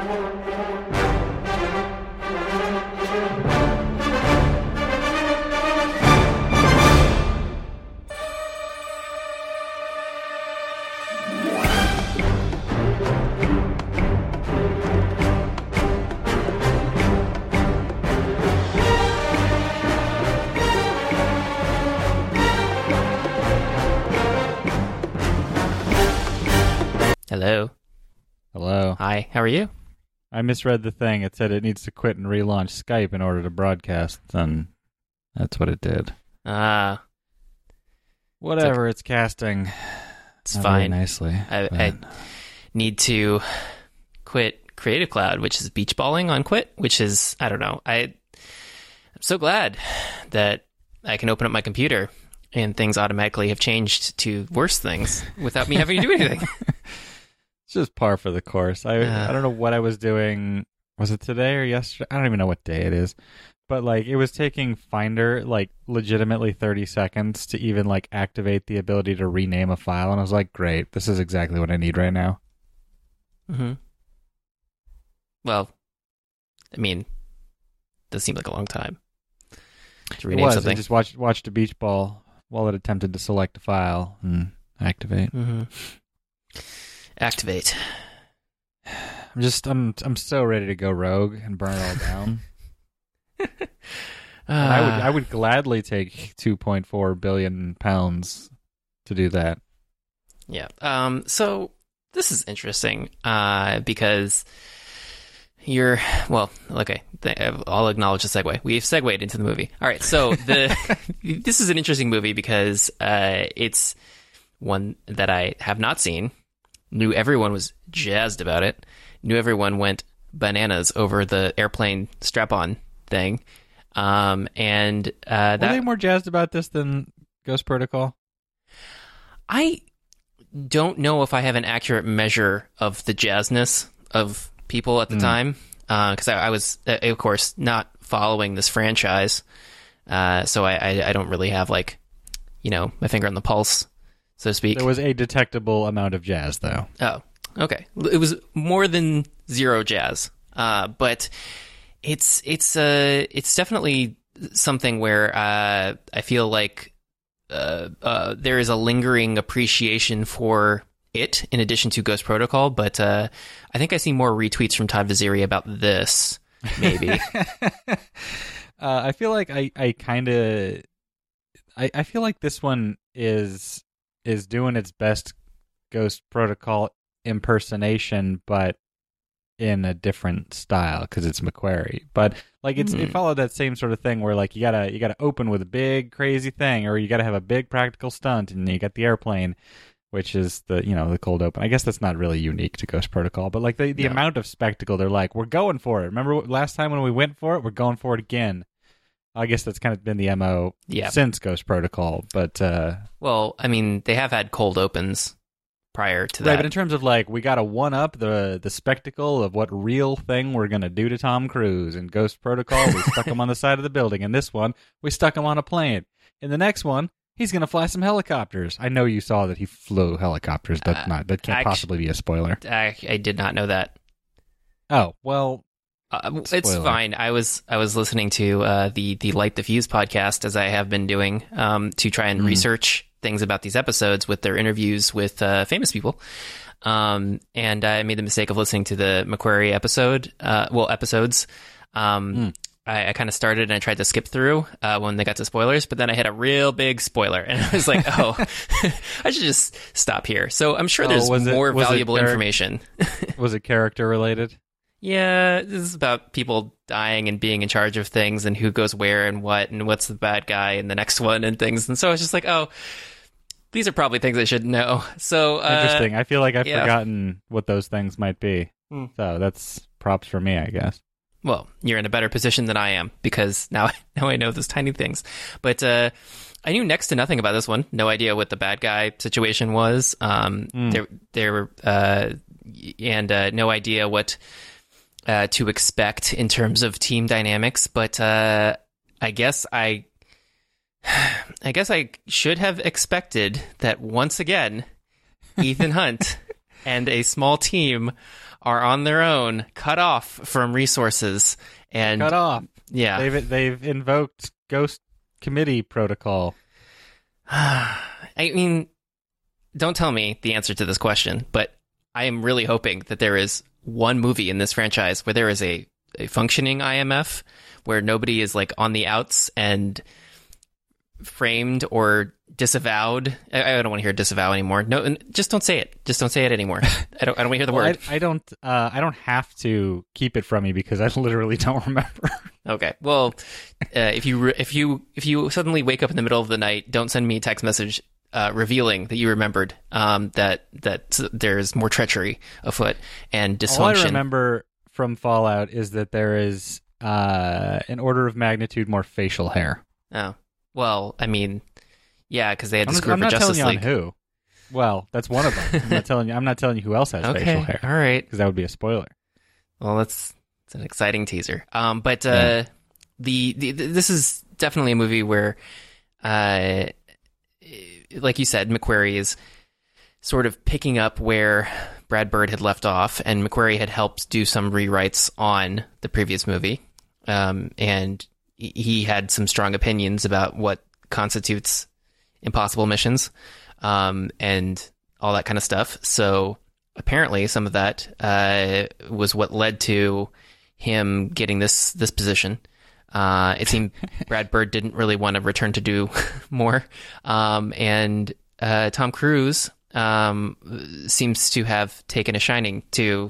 Hello. Hello. Hi, how are you? I misread the thing. It said it needs to quit and relaunch Skype in order to broadcast, and that's what it did. Whatever, it's casting. It's Not fine. very nicely. I need to quit Creative Cloud, which is beach balling on Quit, which is, I don't know. I'm so glad that I can open up my computer and things automatically have changed to worse things without me having to do anything. It's just par for the course. I don't know what I was doing. Was it today or yesterday? I don't even know what day it is. But like, it was taking Finder like legitimately 30 seconds to even like activate the ability to rename a file, and I was like, great, this is exactly what I need right now. Mm-hmm. Well, I mean, it does seem like a long time to rename something. I just watched a beach ball while it attempted to select a file and activate. Mm-hmm. Activate. I'm so ready to go rogue and burn it all down. I would gladly take 2.4 billion pounds to do that. Yeah. So this is interesting because I'll acknowledge the segue. We've segued into the movie. All right. So this is an interesting movie because it's one that I have not seen. Knew everyone was jazzed about it. Knew everyone went bananas over the airplane strap-on thing. Were they more jazzed about this than Ghost Protocol? I don't know if I have an accurate measure of the jazzness of people at the time, because I was, of course, not following this franchise, so I don't really have my finger on the pulse, so to speak. There was a detectable amount of jazz, though. Oh, okay. It was more than zero jazz, but it's definitely something where I feel like there is a lingering appreciation for it in addition to Ghost Protocol, but I think I see more retweets from Todd Vaziri about this, maybe. I feel like I feel like this one is doing its best Ghost Protocol impersonation, but in a different style because it's McQuarrie. But like it followed that same sort of thing where like you gotta open with a big crazy thing, or you gotta have a big practical stunt, and you got the airplane, which is the cold open. I guess that's not really unique to Ghost Protocol, but like the amount of spectacle, they're like, we're going for it. Remember last time when we went for it, we're going for it again. I guess that's kind of been the MO since Ghost Protocol, but well, I mean, they have had cold opens prior to that. Right, but in terms of like, we got to one-up the spectacle of what real thing we're going to do to Tom Cruise. In Ghost Protocol, we stuck him on the side of the building. In this one, we stuck him on a plane. In the next one, he's going to fly some helicopters. I know you saw that he flew helicopters. That can't possibly be a spoiler. I did not know that. Oh, well, it's fine. I was listening to the Light the Fuse podcast, as I have been doing, to try and research things about these episodes with their interviews with famous people. And I made the mistake of listening to the McQuarrie episodes. I kind of started and I tried to skip through when they got to spoilers, but then I hit a real big spoiler, and I was like, oh, I should just stop here. So I'm sure there's more valuable information. Was it character related? Yeah, this is about people dying and being in charge of things and who goes where and what's the bad guy in the next one and things. And so I was just like, oh, these are probably things I should know. So interesting. I feel like I've forgotten what those things might be. So that's props for me, I guess. Well, you're in a better position than I am because now I know those tiny things. But I knew next to nothing about this one. No idea what the bad guy situation was. No idea what to expect in terms of team dynamics. But I guess I should have expected that once again, Ethan Hunt and a small team are on their own, cut off from resources, and cut off. Yeah, they've invoked Ghost Committee protocol. I mean, don't tell me the answer to this question, but I am really hoping that there is one movie in this franchise where there is a functioning IMF, where nobody is like on the outs and framed or disavowed. I don't want to hear disavow anymore. No, just don't say it. Just don't say it anymore. I don't want to hear the word. I don't have to keep it from you because I literally don't remember. Okay. Well, if you suddenly wake up in the middle of the night, don't send me a text message revealing that you remembered that there's more treachery afoot and dysfunction. All I remember from Fallout is that there is an order of magnitude more facial hair. Oh. Well, I mean, yeah, because they had to screw up for Justice League. I'm not telling you on who. Well, that's one of them. I'm not telling you who else has facial hair. All right, because that would be a spoiler. Well, it's an exciting teaser. But this is definitely a movie where, like you said, McQuarrie is sort of picking up where Brad Bird had left off, and McQuarrie had helped do some rewrites on the previous movie, and he had some strong opinions about what constitutes impossible missions, and all that kind of stuff. So apparently some of that was what led to him getting this position. It seemed Brad Bird didn't really want to return to do more. And Tom Cruise seems to have taken a shining to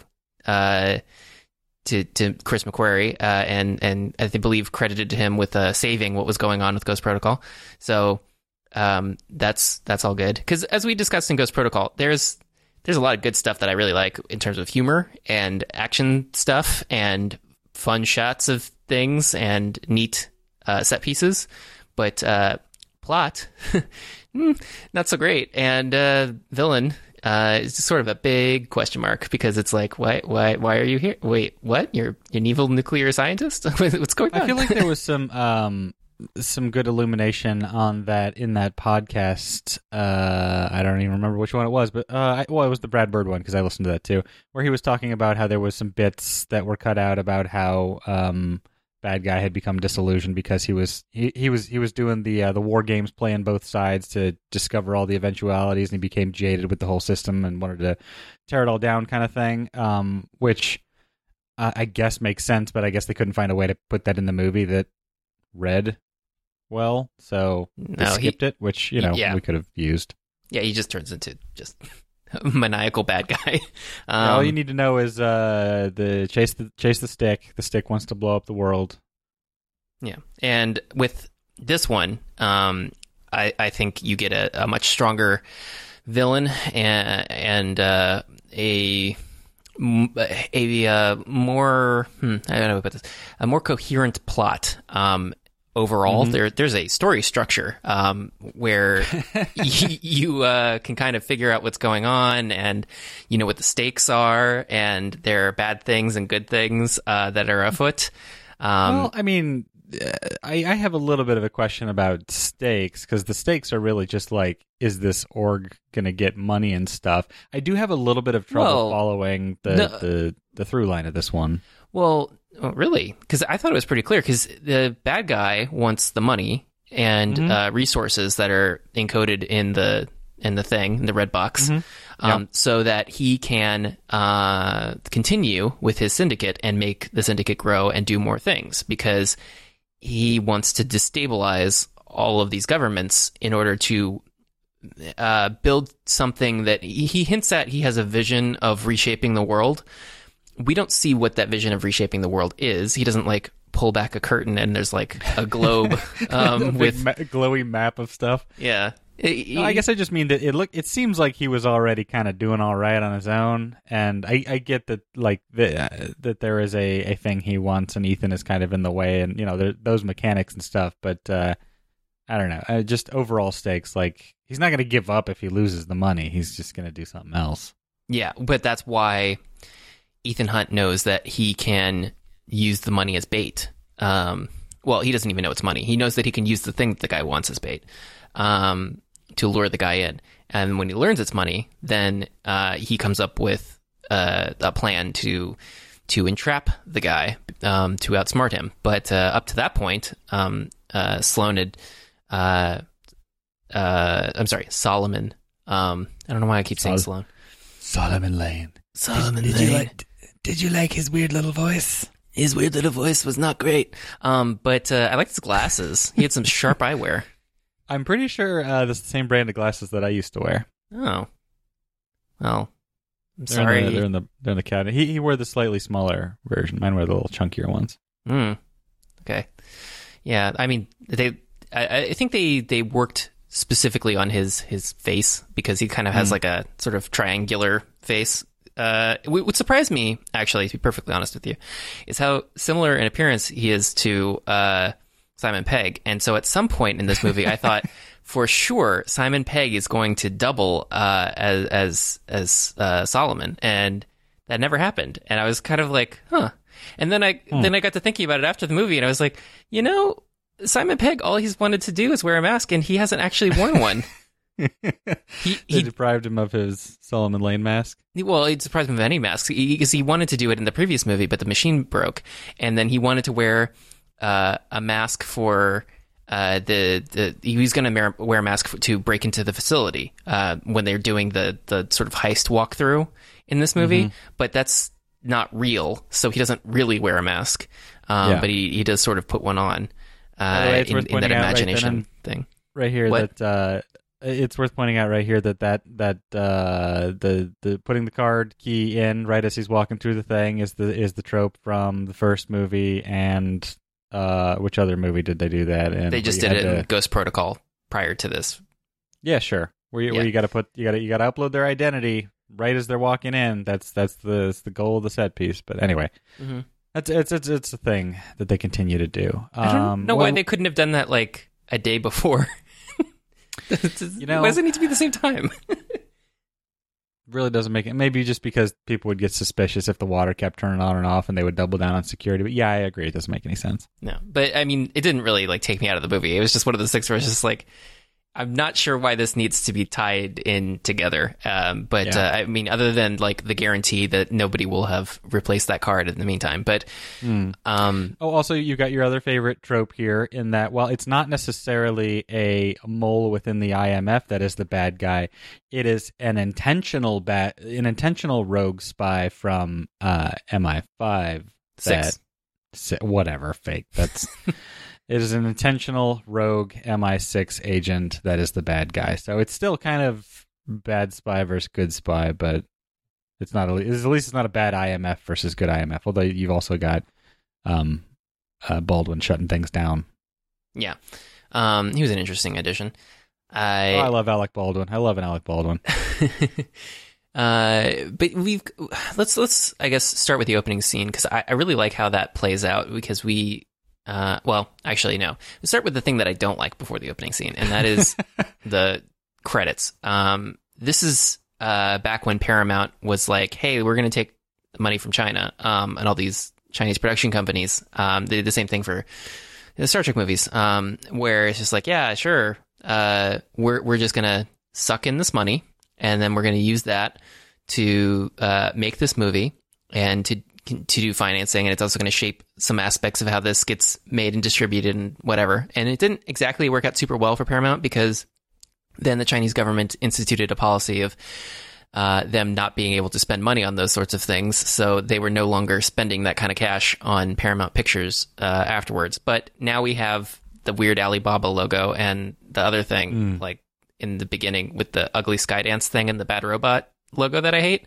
Chris McQuarrie, and I believe credited to him with saving what was going on with Ghost Protocol. So that's all good. Because as we discussed in Ghost Protocol, there's a lot of good stuff that I really like in terms of humor and action stuff and fun shots of things and neat set pieces, but plot not so great, and villain is just sort of a big question mark, because it's like, why are you here? Wait, what? You're an evil nuclear scientist? What's going on? I feel like there was some good illumination on that in that podcast. I don't even remember which one it was, but it was the Brad Bird one, because I listened to that too, where he was talking about how there was some bits that were cut out about how bad guy had become disillusioned because he was doing the war games, playing both sides to discover all the eventualities, and he became jaded with the whole system and wanted to tear it all down, kind of thing. Which I guess makes sense, but I guess they couldn't find a way to put that in the movie that read well, so they skipped it, which we could have used. Yeah, he just turns into just a maniacal bad guy. All you need to know is the chase the stick. The stick wants to blow up the world. Yeah, and with this one, I think you get a much stronger villain and a more I don't know about this, a more coherent plot. Overall, there's a story structure where you can kind of figure out what's going on, and you know what the stakes are, and there are bad things and good things that are afoot. Well, I mean, I have a little bit of a question about stakes, because the stakes are really just like, is this org going to get money and stuff? I do have a little bit of trouble following the through line of this one. Well, really? Because I thought it was pretty clear, because the bad guy wants the money and resources that are encoded in the thing, in the red box, so that he can continue with his syndicate and make the syndicate grow and do more things, because he wants to destabilize all of these governments in order to build something that he hints at. He has a vision of reshaping the world. We don't see what that vision of reshaping the world is. He doesn't like pull back a curtain and there's like a globe with glowy map of stuff. Yeah. I guess I just mean that it seems like he was already kind of doing all right on his own, and I get that, like that there is a thing he wants, and Ethan is kind of in the way, and those mechanics and stuff. But I don't know, just overall stakes. Like, he's not going to give up if he loses the money. He's just going to do something else. Yeah, but that's why Ethan Hunt knows that he can use the money as bait. Well, he doesn't even know it's money. He knows that he can use the thing that the guy wants as bait. To lure the guy in. And when he learns it's money, then he comes up with a plan to entrap the guy, to outsmart him. But up to that point, Sloan had, I'm sorry, Solomon. I don't know why I keep saying Sloan. Solomon Lane. Solomon Lane. Did you like his weird little voice? His weird little voice was not great. But I liked his glasses. He had some sharp eyewear. I'm pretty sure that's the same brand of glasses that I used to wear. Oh. Well, I'm sorry. They're in the cabinet. He wore the slightly smaller version. Mine were the little chunkier ones. Okay. Yeah, I mean, I think they worked specifically on his face because he kind of has like a sort of triangular face. What surprised me, actually, to be perfectly honest with you, is how similar in appearance he is to Simon Pegg. And so at some point in this movie, I thought for sure Simon Pegg is going to double as Solomon, and that never happened. And I was kind of like, huh. And then I got to thinking about it after the movie, and I was like, Simon Pegg, all he's wanted to do is wear a mask, and he hasn't actually worn one. He deprived him of his Solomon Lane mask. Well, it deprived him of any masks because he wanted to do it in the previous movie, but the machine broke, and then he wanted to wear a mask for he was going to wear a mask to break into the facility when they're doing the sort of heist walkthrough in this movie, but that's not real, so he doesn't really wear a mask, but he does sort of put one on in that imagination thing. Right here, that it's worth pointing out right here that the putting the card key in right as he's walking through the thing is the trope from the first movie. And which other movie did they do that in? They just did it in Ghost Protocol prior to this. Yeah, sure. Where you got to upload their identity right as they're walking in. That's the goal of the set piece. But anyway. It's a thing that they continue to do. I don't know why they couldn't have done that like a day before. Why does it need to be the same time? Really doesn't make it. Maybe just because people would get suspicious if the water kept turning on and off, and they would double down on security. But yeah, I agree. It doesn't make any sense. No, but I mean, it didn't really like take me out of the movie. It was just one of those things where it's just like, I'm not sure why this needs to be tied in together. I mean, other than like the guarantee that nobody will have replaced that card in the meantime. But also you got your other favorite trope here in that while it's not necessarily a mole within the IMF that is the bad guy, it is an intentional rogue spy from MI5. Whatever, fake. That's. It is an intentional rogue MI6 agent that is the bad guy. So it's still kind of bad spy versus good spy, but it's not. At least it's not a bad IMF versus good IMF. Although you've also got Baldwin shutting things down. Yeah, he was an interesting addition. I love Alec Baldwin. I love an Alec Baldwin. But let's I guess start with the opening scene because I really like how that plays out because we. Well, actually, no. Let's start with the thing that I don't like before the opening scene, and that is the credits. This is back when Paramount was like, hey, we're going to take money from China, and all these Chinese production companies. They did the same thing for the Star Trek movies, where it's just like, yeah, sure, we're just going to suck in this money, and then we're going to use that to make this movie and to do financing, and it's also going to shape some aspects of how this gets made and distributed and whatever. And it didn't exactly work out super well for Paramount because then the Chinese government instituted a policy of them not being able to spend money on those sorts of things. So they were no longer spending that kind of cash on Paramount Pictures afterwards. But now we have the weird Alibaba logo and the other thing, like in the beginning with the ugly Skydance thing and the Bad Robot logo that I hate.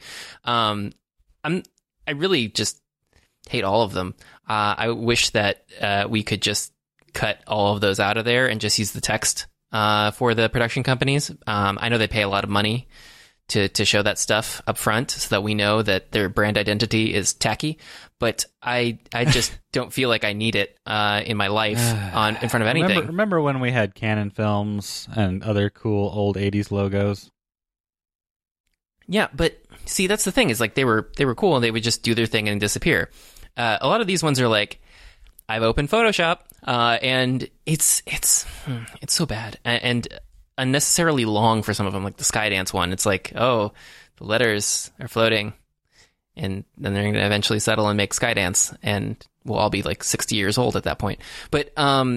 I really just hate all of them. I wish that we could just cut all of those out of there and just use the text for the production companies. I know they pay a lot of money to show that stuff up front so that we know that their brand identity is tacky, but I just don't feel like I need it in my life in front of anything. Remember when we had Canon Films and other cool old 80s logos? Yeah, but see, that's the thing is like they were cool and they would just do their thing and disappear. A lot of these ones are like, I've opened Photoshop and it's so bad. And unnecessarily long for some of them, like the Skydance one. It's like, oh, the letters are floating, and then they're going to eventually settle and make Skydance, and we'll all be like 60 years old at that point. But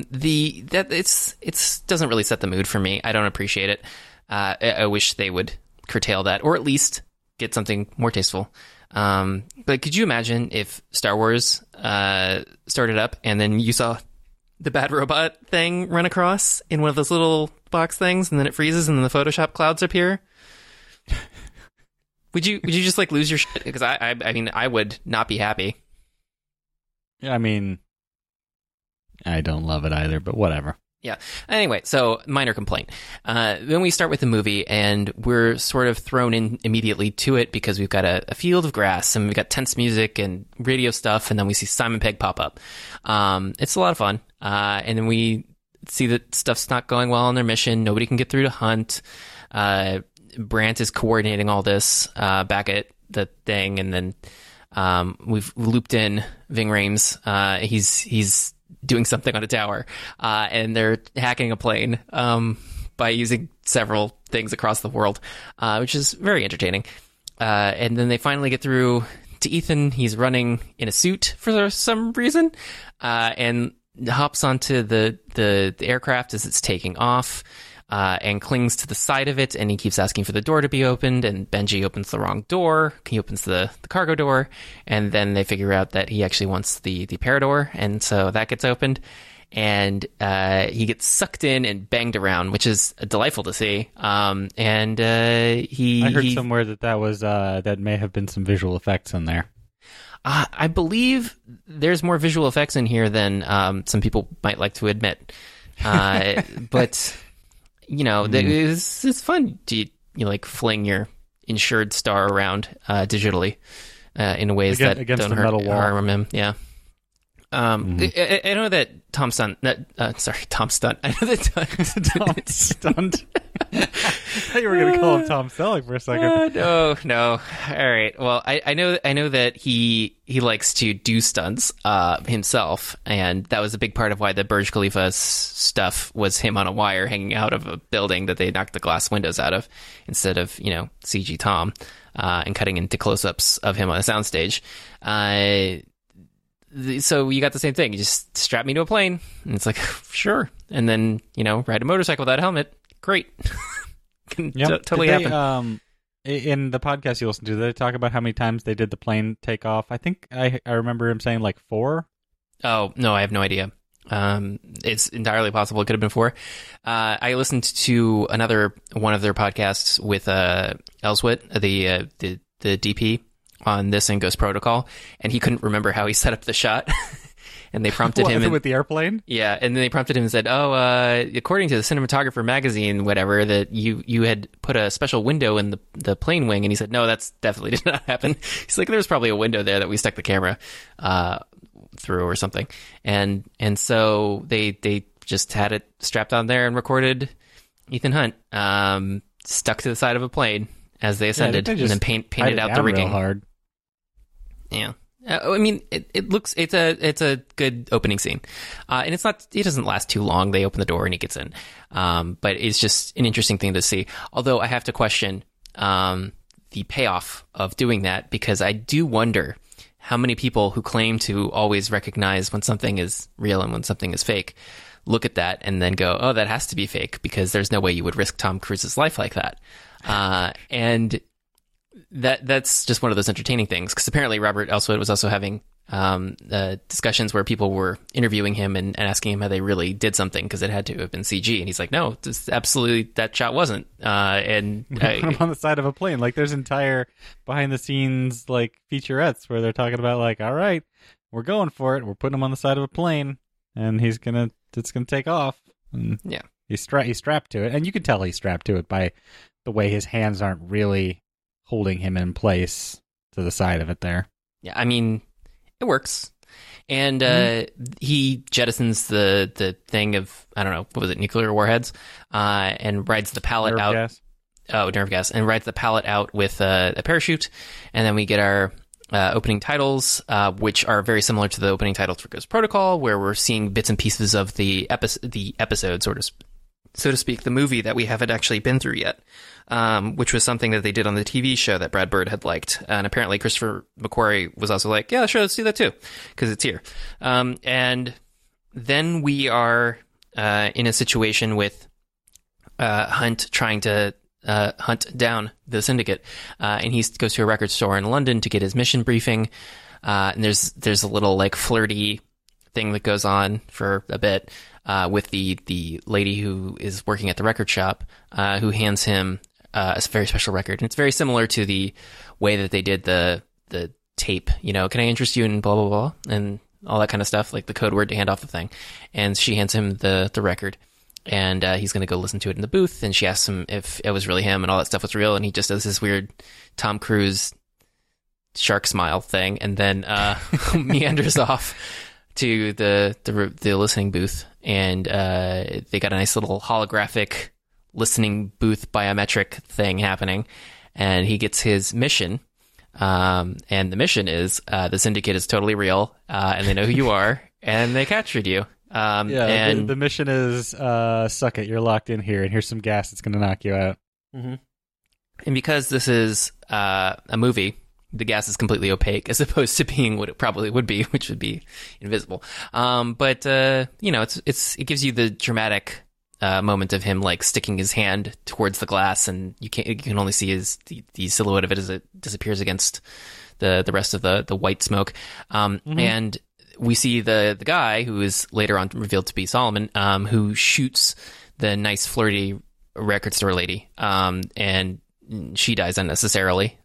it's doesn't really set the mood for me. I don't appreciate it. I wish they would curtail that, or at least get something more tasteful. But could you imagine if Star Wars started up and then you saw the bad robot thing run across in one of those little box things, and then it freezes and then the Photoshop clouds appear? Would you just like lose your shit? Because I mean, I would not be happy. I mean, I don't love it either, but whatever. Yeah. Anyway, so minor complaint. Then we start with the movie, and we're sort of thrown in immediately to it because we've got a field of grass, and we've got tense music and radio stuff, and then we see Simon Pegg pop up. It's a lot of fun. And then we see that stuff's not going well on their mission. Nobody can get through to Hunt. Brandt is coordinating all this back at the thing, and then we've looped in Ving Rhames. He's doing something on a tower, and they're hacking a plane by using several things across the world, which is very entertaining. And then they finally get through to Ethan. He's running in a suit for some reason, and hops onto the aircraft as it's taking off, and clings to the side of it, and he keeps asking for the door to be opened, and Benji opens the wrong door. He opens the cargo door, and then they figure out that he actually wants the Parador, and so that gets opened, and he gets sucked in and banged around, which is delightful to see. I heard somewhere that was that may have been some visual effects in there. I believe there's more visual effects in here than some people might like to admit, but you know, it's fun to like fling your insured star around digitally in ways that don't harm him. Yeah. I know that Tom Stunt. Tom Stunt. I know that Tom Stunt. I thought you were going to call him Tom Selleck for a second. No. All right. Well, I know that he likes to do stunts himself, and that was a big part of why the Burj Khalifa stuff was him on a wire hanging out of a building that they knocked the glass windows out of, instead of CG Tom and cutting into close-ups of him on a soundstage. So you got the same thing. You just strap me to a plane, and it's like, sure. And then, ride a motorcycle without a helmet. Great. Totally happen. In the podcast you listen to, they talk about how many times they did the plane take off. I think I remember him saying like 4. Oh, no, I have no idea. It's entirely possible it could have been 4. I listened to one of their podcasts with Elswit, the DP, on this and Ghost Protocol, and he couldn't remember how he set up the shot. And they prompted him with the airplane. Yeah, and then they prompted him and said, according to the Cinematographer magazine, whatever, that you had put a special window in the plane wing. And he said, no, that's definitely did not happen. He's like, there's probably a window there that we stuck the camera through or something. And so they just had it strapped on there and recorded Ethan Hunt stuck to the side of a plane as they ascended, and then painted out the rigging. Real hard. Yeah. I mean, it's a good opening scene, and it doesn't last too long. They open the door and he gets in, but it's just an interesting thing to see. Although I have to question the payoff of doing that, because I do wonder how many people who claim to always recognize when something is real and when something is fake look at that and then go, oh, that has to be fake, because there's no way you would risk Tom Cruise's life like that. And that's just one of those entertaining things, because apparently Robert Elswit was also having discussions where people were interviewing him and asking him how they really did something, because it had to have been CG, and he's like, no, absolutely, that shot wasn't. And put him on the side of a plane. Like, there's entire behind the scenes like featurettes where they're talking about like, all right, we're going for it, we're putting him on the side of a plane, and it's gonna take off. And yeah, he's strapped to it, and you can tell he's strapped to it by the way his hands aren't really holding him in place to the side of it there. Yeah, I mean, it works. And he jettisons the thing of, I don't know, what was it, nuclear warheads, and rides the pallet nerve out. Gas. Oh, nerve gas. And rides the pallet out with a parachute. And then we get our opening titles, which are very similar to the opening titles for Ghost Protocol, where we're seeing bits and pieces of the episode, sort of so to speak, the movie that we haven't actually been through yet, which was something that they did on the TV show that Brad Bird had liked. And apparently Christopher McQuarrie was also like, yeah, sure, let's do that too, because it's here. And then we are in a situation with Hunt trying to hunt down the syndicate. And he goes to a record store in London to get his mission briefing. And there's a little like flirty thing that goes on for a bit with the lady who is working at the record shop, who hands him a very special record. And it's very similar to the way that they did the tape, you know, can I interest you in blah, blah, blah, and all that kind of stuff, like the code word to hand off the thing. And she hands him the record, and he's going to go listen to it in the booth. And she asks him if it was really him and all that stuff was real. And he just does this weird Tom Cruise shark smile thing, and then meanders off to the listening booth. And they got a nice little holographic listening booth biometric thing happening, and he gets his mission. And the mission is the syndicate is totally real, and they know who you are, and they captured you. And the mission is suck it, you're locked in here, and here's some gas that's going to knock you out. Mm-hmm. And because this is a movie, the gas is completely opaque as opposed to being what it probably would be, which would be invisible. But you know, it gives you the dramatic moment of him like sticking his hand towards the glass, and you can only see the silhouette of it as it disappears against the rest of the white smoke. And we see the guy who is later on revealed to be Solomon, who shoots the nice flirty record store lady, and she dies unnecessarily.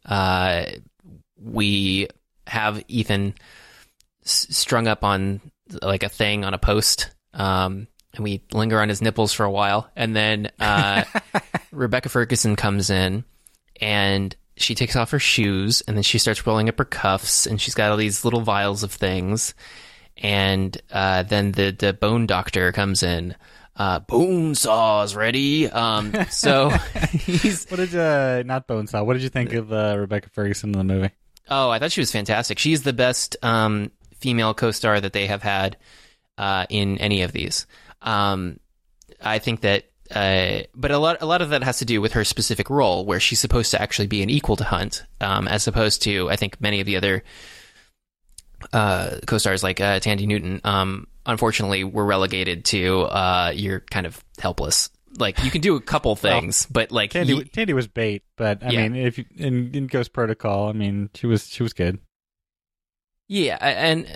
We have Ethan strung up on like a thing on a post, and we linger on his nipples for a while, and then Rebecca Ferguson comes in, and she takes off her shoes, and then she starts rolling up her cuffs, and she's got all these little vials of things, and then the bone doctor comes in. Bone saw's ready. So he's not bone saw. What did you think of Rebecca Ferguson in the movie? Oh, I thought she was fantastic. She's the best female co-star that they have had in any of these. I think that, but a lot of that has to do with her specific role, where she's supposed to actually be an equal to Hunt, as opposed to, I think, many of the other co-stars like Tandy Newton. Unfortunately, were relegated to you're kind of helpless. Like, you can do a couple things, but like Tandy was bait. But I mean, if you, in Ghost Protocol, I mean, she was good. Yeah, and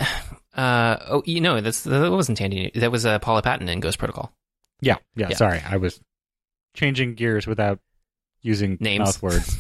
that wasn't Tandy. That was Paula Patton in Ghost Protocol. Yeah. Sorry, I was changing gears without using names, mouth words.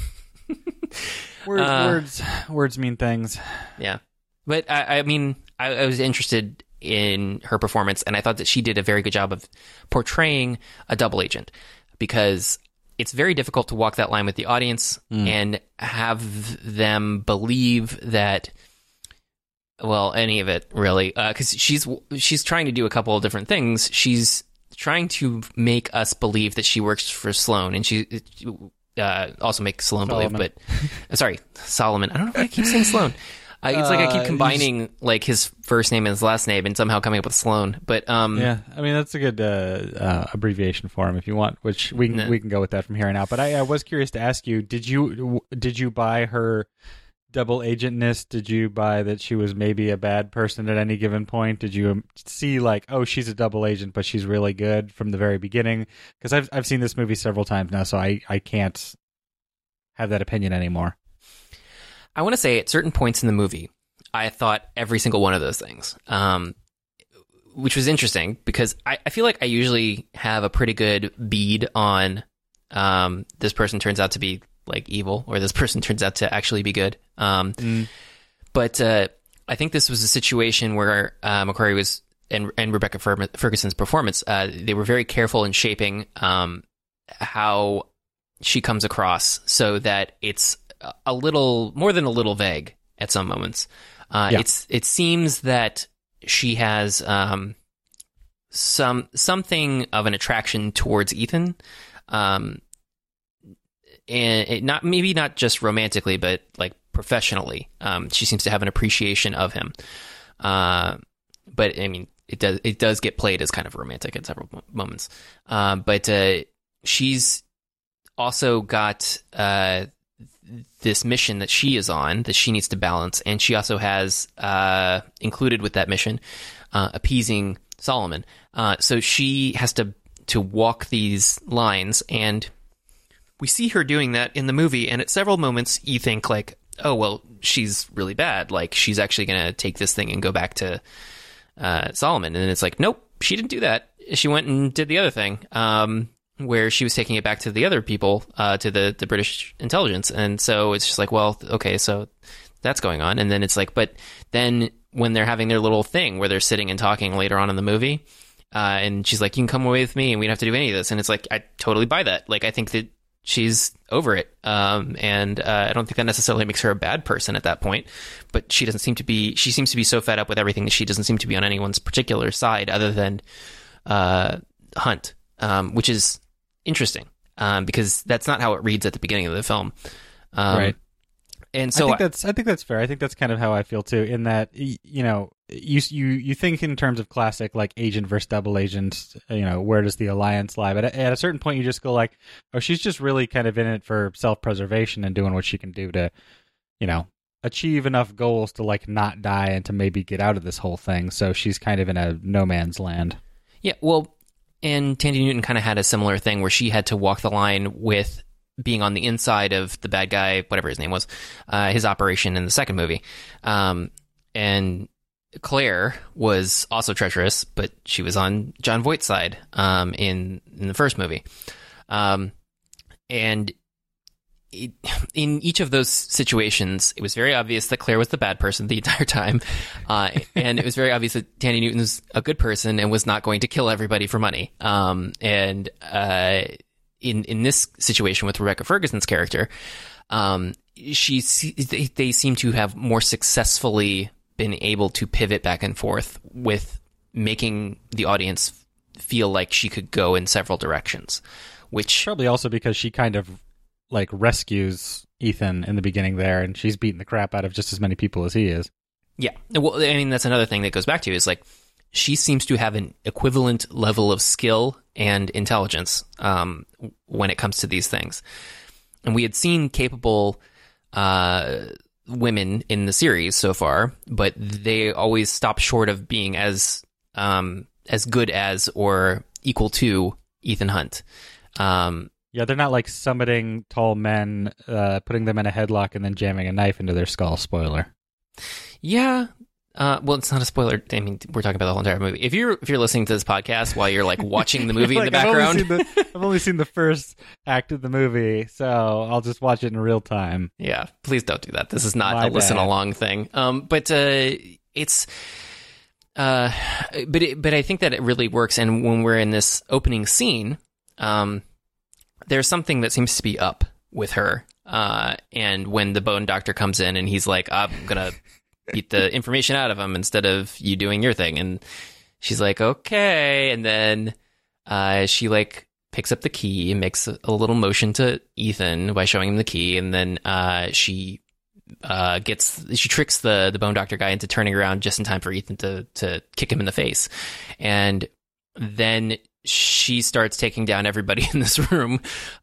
Words mean things. Yeah, but I mean, I was interested in her performance, and I thought that she did a very good job of portraying a double agent, because it's very difficult to walk that line with the audience and have them believe that, well, any of it really, because she's trying to do a couple of different things. She's trying to make us believe that she works for Sloan, and she also make Sloan believe, but sorry, Solomon. I don't know why I keep saying Sloan. It's like I keep combining like his first name and his last name, and somehow coming up with Sloan. But yeah, I mean, that's a good abbreviation for him if you want, which we can go with that from here on out. But I was curious to ask you, did you buy her double agentness? Did you buy that she was maybe a bad person at any given point? Did you see like, oh, she's a double agent, but she's really good from the very beginning? Because I've seen this movie several times now, so I can't have that opinion anymore. I want to say at certain points in the movie, I thought every single one of those things, which was interesting because I feel like I usually have a pretty good bead on this person turns out to be like evil, or this person turns out to actually be good. But I think this was a situation where McQuarrie was and Rebecca Ferguson's performance, they were very careful in shaping how she comes across so that it's a little more than a little vague at some moments. It seems that she has something of an attraction towards Ethan, and not just romantically, but like professionally. She seems to have an appreciation of him. But I mean, it does get played as kind of romantic at several moments. But she's also got this mission that she is on that she needs to balance, and she also has included with that mission appeasing Solomon. So she has to walk these lines, and we see her doing that in the movie. And at several moments, you think like, oh well, she's really bad. Like she's actually going to take this thing and go back to Solomon. And it's like, nope, she didn't do that. She went and did the other thing. Where she was taking it back to the other people, to the British intelligence. And so it's just like, well, okay, so that's going on. And then it's like, but then when they're having their little thing where they're sitting and talking later on in the movie, and she's like, you can come away with me and we don't have to do any of this. And it's like, I totally buy that. Like, I think that she's over it. And I don't think that necessarily makes her a bad person at that point, but she seems to be so fed up with everything that she doesn't seem to be on anyone's particular side other than Hunt, which is interesting, because that's not how it reads at the beginning of the film. Right. And so I think that's fair. I think that's kind of how I feel too, in that, you know, you think in terms of classic, like agent versus double agent, you know, where does the alliance lie? But at a certain point you just go like, oh, she's just really kind of in it for self-preservation and doing what she can do to, you know, achieve enough goals to like not die and to maybe get out of this whole thing. So she's kind of in a no man's land. Yeah, well, and Tandy Newton kind of had a similar thing where she had to walk the line with being on the inside of the bad guy, whatever his name was, his operation in the second movie. And Claire was also treacherous, but she was on John Voight's side in the first movie. And in each of those situations, it was very obvious that Claire was the bad person the entire time. And it was very obvious that Tandy Newton was a good person and was not going to kill everybody for money. In this situation with Rebecca Ferguson's character, they seem to have more successfully been able to pivot back and forth with making the audience feel like she could go in several directions, which probably also because she kind of like rescues Ethan in the beginning there, and she's beating the crap out of just as many people as he is. Yeah. Well, I mean, that's another thing that goes back to is like, she seems to have an equivalent level of skill and intelligence when it comes to these things. And we had seen capable women in the series so far, but they always stop short of being as good as or equal to Ethan Hunt. Yeah, they're not like summiting tall men, putting them in a headlock, and then jamming a knife into their skull. Spoiler. Yeah. Well, it's not a spoiler. I mean, we're talking about the whole entire movie. If you're listening to this podcast while you're like watching the movie like, in the background, I've only seen the first act of the movie, so I'll just watch it in real time. Yeah, please don't do that. This is not a listen along thing. But it's. But I think that it really works. And when we're in this opening scene, there's something that seems to be up with her. And when the bone doctor comes in and he's like, I'm gonna beat the information out of him instead of you doing your thing, and she's like, okay. And then she like picks up the key and makes a little motion to Ethan by showing him the key, and then she tricks the bone doctor guy into turning around just in time for Ethan to kick him in the face. And then she starts taking down everybody in this room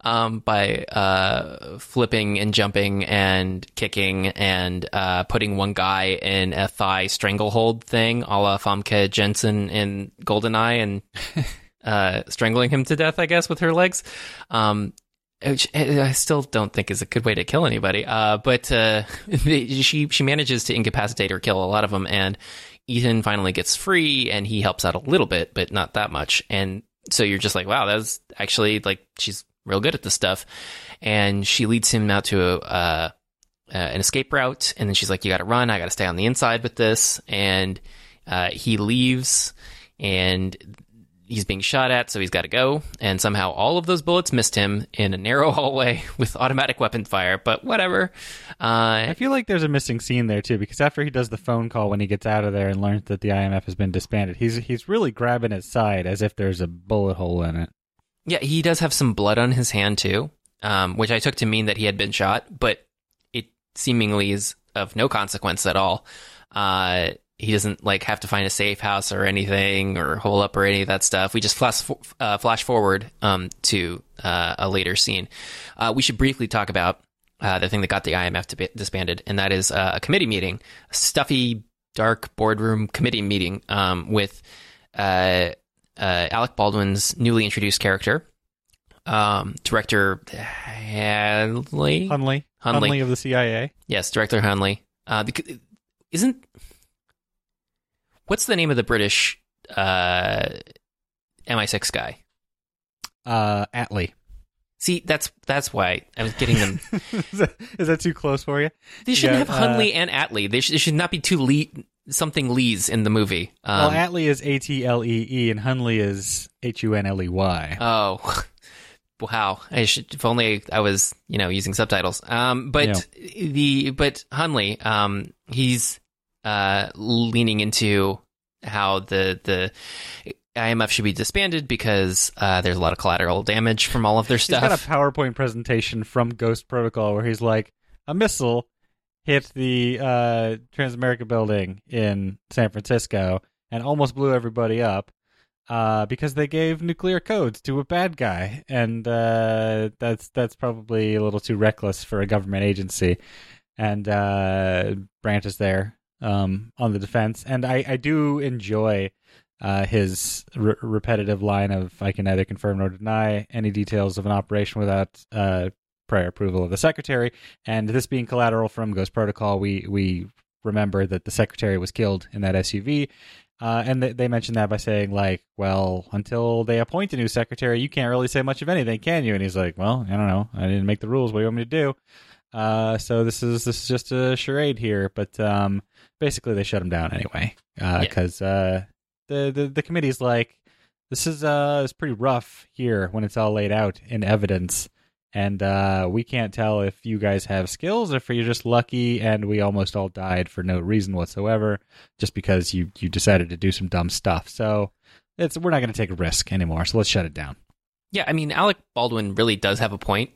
by flipping and jumping and kicking and putting one guy in a thigh stranglehold thing a la Famke Jensen in GoldenEye and strangling him to death, I guess, with her legs. Which I still don't think is a good way to kill anybody. But she manages to incapacitate or kill a lot of them, and Ethan finally gets free, and he helps out a little bit, but not that much. And so you're just like, wow, that's actually like, she's real good at this stuff. And she leads him out to an escape route, and then she's like, you got to run. I got to stay on the inside with this. And he leaves, and he's being shot at, so he's got to go. And somehow all of those bullets missed him in a narrow hallway with automatic weapon fire, but whatever. I feel like there's a missing scene there, too, because after he does the phone call when he gets out of there and learns that the IMF has been disbanded, he's really grabbing his side as if there's a bullet hole in it. Yeah, he does have some blood on his hand, too, which I took to mean that he had been shot, but it seemingly is of no consequence at all. he doesn't like have to find a safe house or anything or hole up or any of that stuff. We just flash forward to a later scene. We should briefly talk about the thing that got the IMF disbanded, and that is a committee meeting, a stuffy, dark boardroom committee meeting with Alec Baldwin's newly introduced character, Director Hunley of the CIA. Yes, Director Hunley. What's the name of the British MI6 guy? Attlee. See, that's why I was getting them. Is that too close for you? They shouldn't have Hunley and Attlee. There should not be two Lees in the movie. Well, Attlee is Atlee and Hunley is Hunley. Oh, wow! If only I was, using subtitles. But Hunley, he's leaning into how the IMF should be disbanded because there's a lot of collateral damage from all of their stuff. He's got a PowerPoint presentation from Ghost Protocol where he's like, a missile hit the Transamerica building in San Francisco and almost blew everybody up because they gave nuclear codes to a bad guy. And that's probably a little too reckless for a government agency. And Brandt is there on the defense. And I do enjoy his repetitive line of, I can neither confirm nor deny any details of an operation without prior approval of the secretary. And this being collateral from Ghost Protocol, we remember that the secretary was killed in that SUV. And they mentioned that by saying, like, well, until they appoint a new secretary, you can't really say much of anything, can you? And he's like, well, I don't know. I didn't make the rules. What do you want me to do? So this is just a charade here. But basically, they shut him down anyway because the committee's like, this is pretty rough here when it's all laid out in evidence. And we can't tell if you guys have skills or if you're just lucky and we almost all died for no reason whatsoever just because you decided to do some dumb stuff. So we're not going to take a risk anymore, so let's shut it down. Yeah, I mean, Alec Baldwin really does have a point.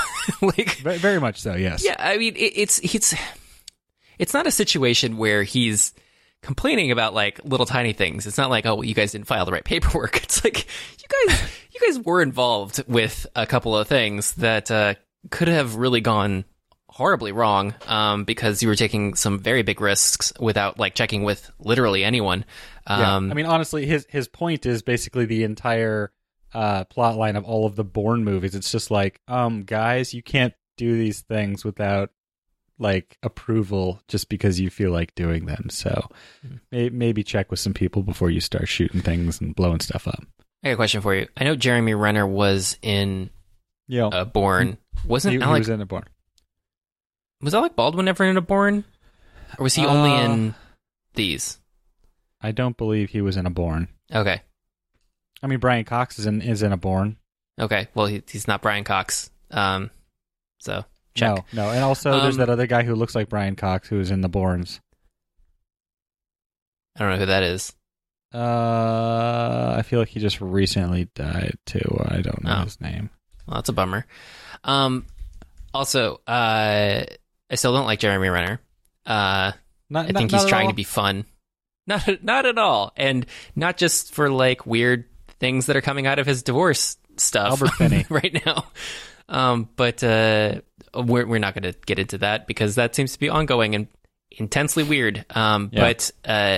Very much so, yes. Yeah, I mean, it's not a situation where he's complaining about like little tiny things. It's not like, oh, well, you guys didn't file the right paperwork. It's like you guys were involved with a couple of things that could have really gone horribly wrong because you were taking some very big risks without like checking with literally anyone. I mean, honestly, his point is basically the entire plot line of all of the Bourne movies. It's just like, guys, you can't do these things without like approval just because you feel like doing them. So maybe check with some people before you start shooting things and blowing stuff up. I got a question for you. I know Jeremy Renner was in Bourne. He was in a Bourne. Was Alec Baldwin ever in a Bourne? Or was he only in these? I don't believe he was in a Bourne. Okay. I mean, Brian Cox is in a Bourne. Okay. Well, he's not Brian Cox. So check. No. And also there's that other guy who looks like Brian Cox who is in the Bournes. I don't know who that is. I feel like he just recently died too. I don't know his name. Well, that's a bummer. Also, I still don't like Jeremy Renner. I think he's trying to be fun. Not at all. And not just for like weird things that are coming out of his divorce stuff Albert Finney. right now. But we're not going to get into that because that seems to be ongoing and intensely weird. But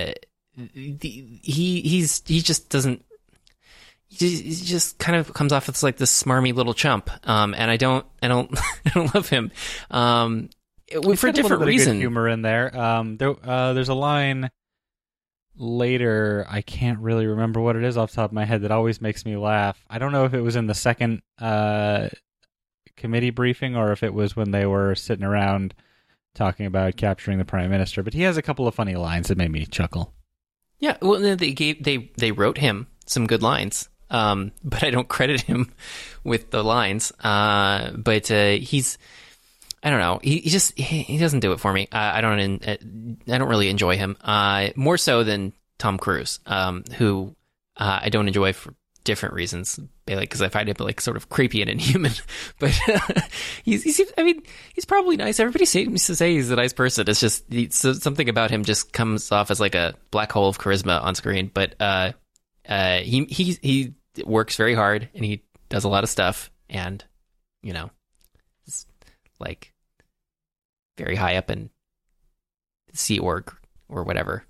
he just doesn't. He just kind of comes off as like this smarmy little chump, and I don't love him. For different reasons. Humor in there. There's a line later. I can't really remember what it is off the top of my head that always makes me laugh. I don't know if it was in the second committee briefing or if it was when they were sitting around talking about capturing the prime minister. But he has a couple of funny lines that made me chuckle. Yeah, well, they wrote him some good lines, but I don't credit him with the lines. But he's, I don't know, he doesn't do it for me. I don't really enjoy him. More so than Tom Cruise, who I don't enjoy for different reasons, because I find him like sort of creepy and inhuman. But he's probably nice. Everybody seems to say he's a nice person. It's just something about him just comes off as like a black hole of charisma on screen. But he works very hard and he does a lot of stuff, and is like very high up in Sea Org or whatever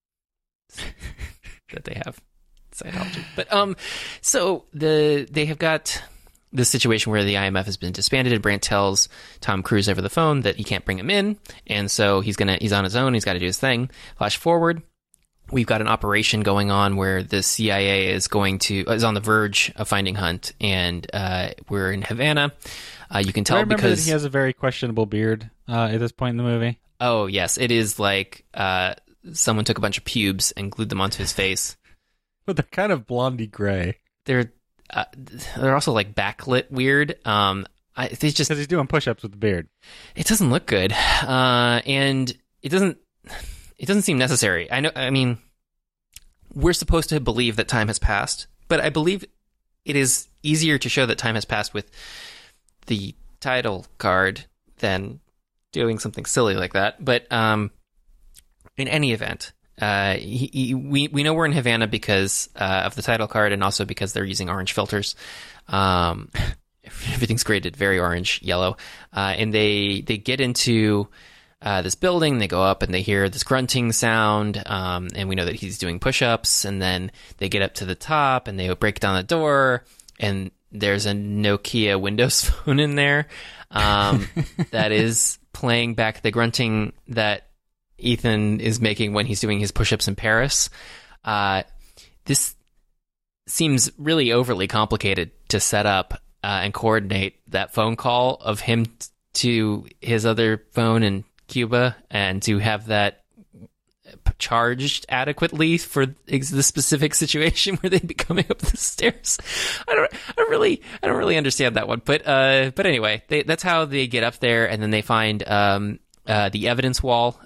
that they have. Scientology. But so they have got this situation where the IMF has been disbanded, and Brandt tells Tom Cruise over the phone that he can't bring him in, and so he's on his own. He's got to do his thing. Flash forward, we've got an operation going on where the CIA is on the verge of finding Hunt, and we're in Havana. You can tell because that he has a very questionable beard at this point in the movie. Oh yes, it is like someone took a bunch of pubes and glued them onto his face. But they're kind of blondie gray. They're also like backlit weird. They just because he's doing push-ups with the beard. It doesn't look good, and it doesn't seem necessary. I mean, we're supposed to believe that time has passed, but I believe it is easier to show that time has passed with the title card than doing something silly like that. But in any event. We know we're in Havana because of the title card, and also because they're using orange filters. Everything's graded very orange, yellow, and they get into this building. They go up and they hear this grunting sound, and we know that he's doing push-ups. And then they get up to the top and they break down the door, and there's a Nokia Windows phone in there that is playing back the grunting that Ethan is making when he's doing his push-ups in Paris. This seems really overly complicated to set up and coordinate that phone call of him to his other phone in Cuba, and to have that charged adequately for the specific situation where they'd be coming up the stairs. I don't really understand that one. But anyway, that's how they get up there, and then they find the evidence wall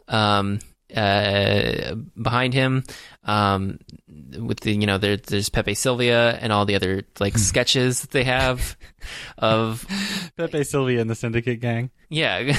behind him, with the there's Pepe Silvia and all the other like sketches that they have of Pepe Silvia and the Syndicate Gang. Yeah,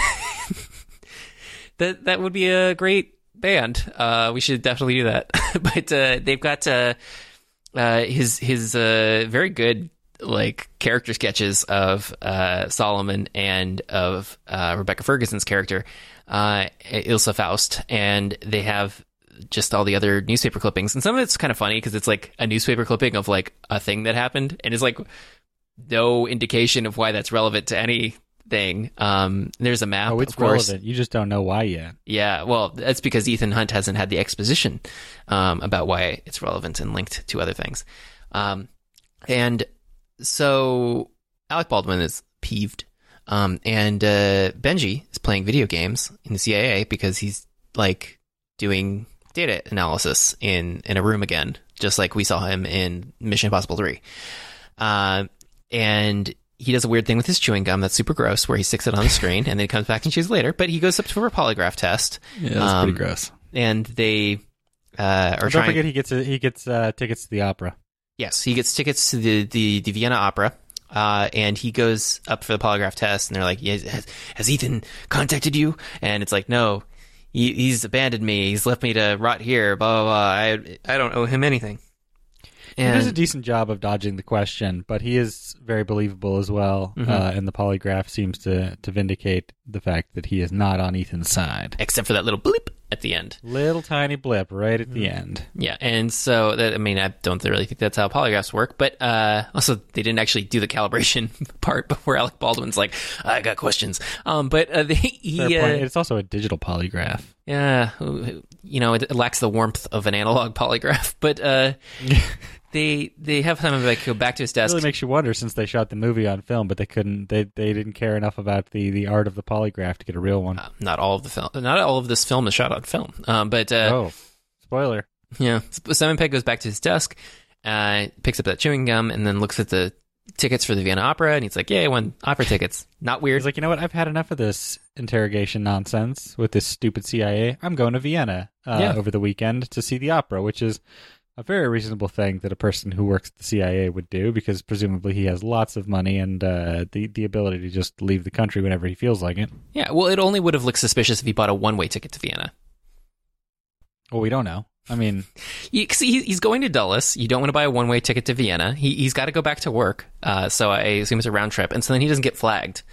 that would be a great band. We should definitely do that. But they've got his very good like character sketches of Solomon and of Rebecca Ferguson's character, Ilsa Faust, and they have just all the other newspaper clippings, and some of it's kind of funny because it's like a newspaper clipping of like a thing that happened, and it's like no indication of why that's relevant to anything. There's a map. Oh, it's of course. relevant. You just don't know why yet. Yeah, well, that's because Ethan Hunt hasn't had the exposition about why it's relevant and linked to other things, and so Alec Baldwin is peeved. And Benji is playing video games in the CIA because he's like doing data analysis in a room again, just like we saw him in Mission Impossible 3. And he does a weird thing with his chewing gum that's super gross, where he sticks it on the screen and then he comes back and chews later. But he goes up for a polygraph test. Yeah, that's pretty gross. And they don't forget he gets tickets to the opera. Yes, he gets tickets to the Vienna Opera. And he goes up for the polygraph test, and they're like, has Ethan contacted you? And it's like, no, he's abandoned me. He's left me to rot here, blah, blah, blah. I don't owe him anything. And he does a decent job of dodging the question, but he is very believable as well. Mm-hmm. And the polygraph seems to vindicate the fact that he is not on Ethan's side. Except for that little blip at the end. Little tiny blip right at the end. Yeah, and so, I don't really think that's how polygraphs work, but also they didn't actually do the calibration part before Alec Baldwin's like, I got questions. Fair point. It's also a digital polygraph. Yeah, it lacks the warmth of an analog polygraph, but They have him like go back to his desk. It really makes you wonder, since they shot the movie on film, but they didn't care enough about the art of the polygraph to get a real one. Not all of this film is shot on film. Spoiler. Yeah, Simon Pegg goes back to his desk, picks up that chewing gum, and then looks at the tickets for the Vienna Opera, and he's like, "Yeah, I won opera tickets. Not weird." He's like, "You know what? I've had enough of this interrogation nonsense with this stupid CIA. I'm going to Vienna over the weekend to see the opera," which is a very reasonable thing that a person who works at the CIA would do, because presumably he has lots of money and the ability to just leave the country whenever he feels like it. Yeah, well, it only would have looked suspicious if he bought a one-way ticket to Vienna. Well, we don't know. I mean, he's going to Dulles. You don't want to buy a one-way ticket to Vienna. He's got to go back to work, so I assume it's a round trip, and so then he doesn't get flagged.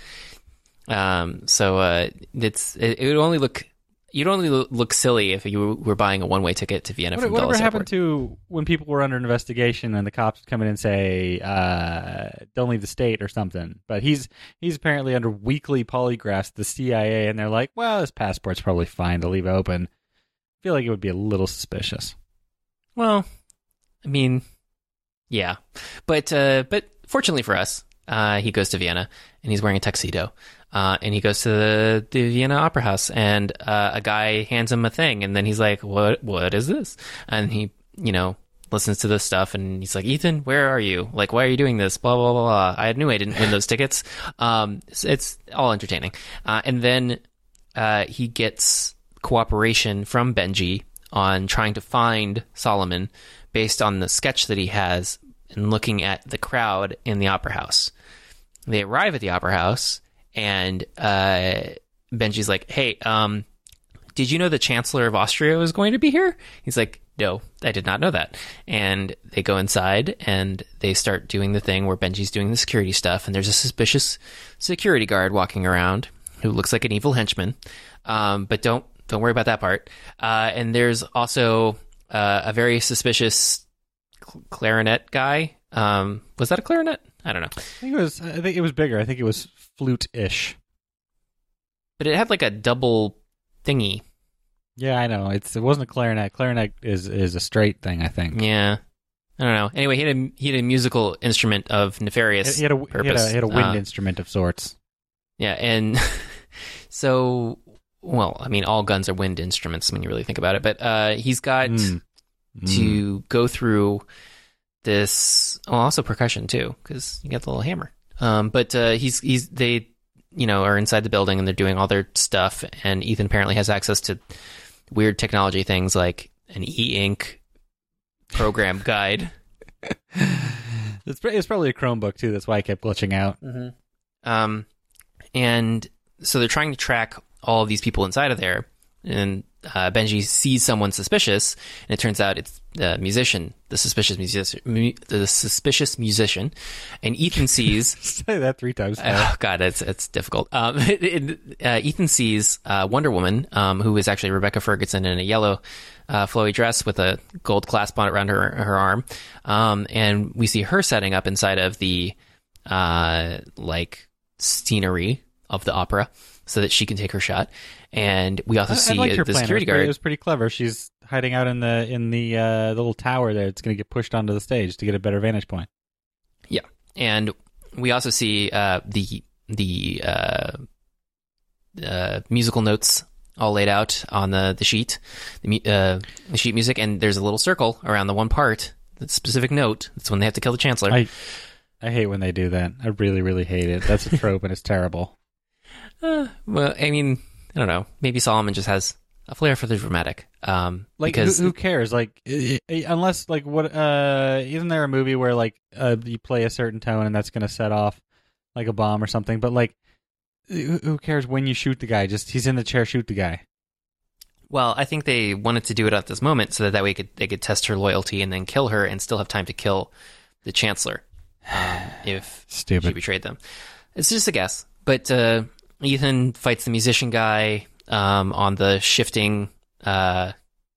It would only look. You'd only look silly if you were buying a one-way ticket to Vienna from Dulles Whatever Airport. happened to when people were under investigation and the cops would come in and say, don't leave the state or something? But he's apparently under weekly polygraphs at the CIA, and they're like, well, his passport's probably fine to leave open. I feel like it would be a little suspicious. Well, I mean, yeah. But fortunately for us, he goes to Vienna, and he's wearing a tuxedo. And he goes to the Vienna Opera House, and a guy hands him a thing, and then he's like, what is this? And he, listens to this stuff, and he's like, Ethan, where are you? Like, why are you doing this? Blah, blah, blah, blah. I knew I didn't win those tickets. It's all entertaining. And then he gets cooperation from Benji on trying to find Solomon based on the sketch that he has and looking at the crowd in the Opera House. They arrive at the Opera House, and Benji's like, hey, did you know the Chancellor of Austria was going to be here? He's like, no, I did not know that. And they go inside, and they start doing the thing where Benji's doing the security stuff, and there's a suspicious security guard walking around who looks like an evil henchman. But don't worry about that part. And there's also a very suspicious clarinet guy. Was that a clarinet? I don't know. I think it was bigger. I think it was flute-ish. But it had like a double thingy. Yeah, I know. It wasn't a clarinet. Clarinet is a straight thing, I think. Yeah. I don't know. Anyway, he had a musical instrument of nefarious purpose. He had a wind instrument of sorts. Yeah, and so, well, I mean, all guns are wind instruments when you really think about it. But he's got to go through this, also percussion too, because you got the little hammer. But they are inside the building, and they're doing all their stuff, and Ethan apparently has access to weird technology things like an e-ink program guide. It's probably a Chromebook too. That's why I kept glitching out. Mm-hmm. And so they're trying to track all of these people inside of there, and Benji sees someone suspicious, and it turns out it's the suspicious musician, and Ethan sees say that 3 times. Oh God, it's difficult. Ethan sees Wonder Woman, who is actually Rebecca Ferguson in a yellow flowy dress with a gold clasp on it around her arm, and we see her setting up inside of the scenery of the opera so that she can take her shot. And we also see the security guard. It was pretty clever. She's hiding out in the little tower there. It's going to get pushed onto the stage to get a better vantage point. Yeah, and we also see the musical notes all laid out on the sheet, the sheet music, and there's a little circle around the one part, the specific note. That's when they have to kill the Chancellor. I hate when they do that. I really, really hate it. That's a trope, and it's terrible. Well, I mean, I don't know. Maybe Solomon just has a flair for the dramatic. Because who cares? Unless what? Isn't there a movie where you play a certain tone and that's going to set off like a bomb or something? But who cares when you shoot the guy? Just he's in the chair, shoot the guy. Well, I think they wanted to do it at this moment so that way they could test her loyalty and then kill her and still have time to kill the Chancellor if she betrayed them. It's just a guess, but. Ethan fights the musician guy on the shifting, high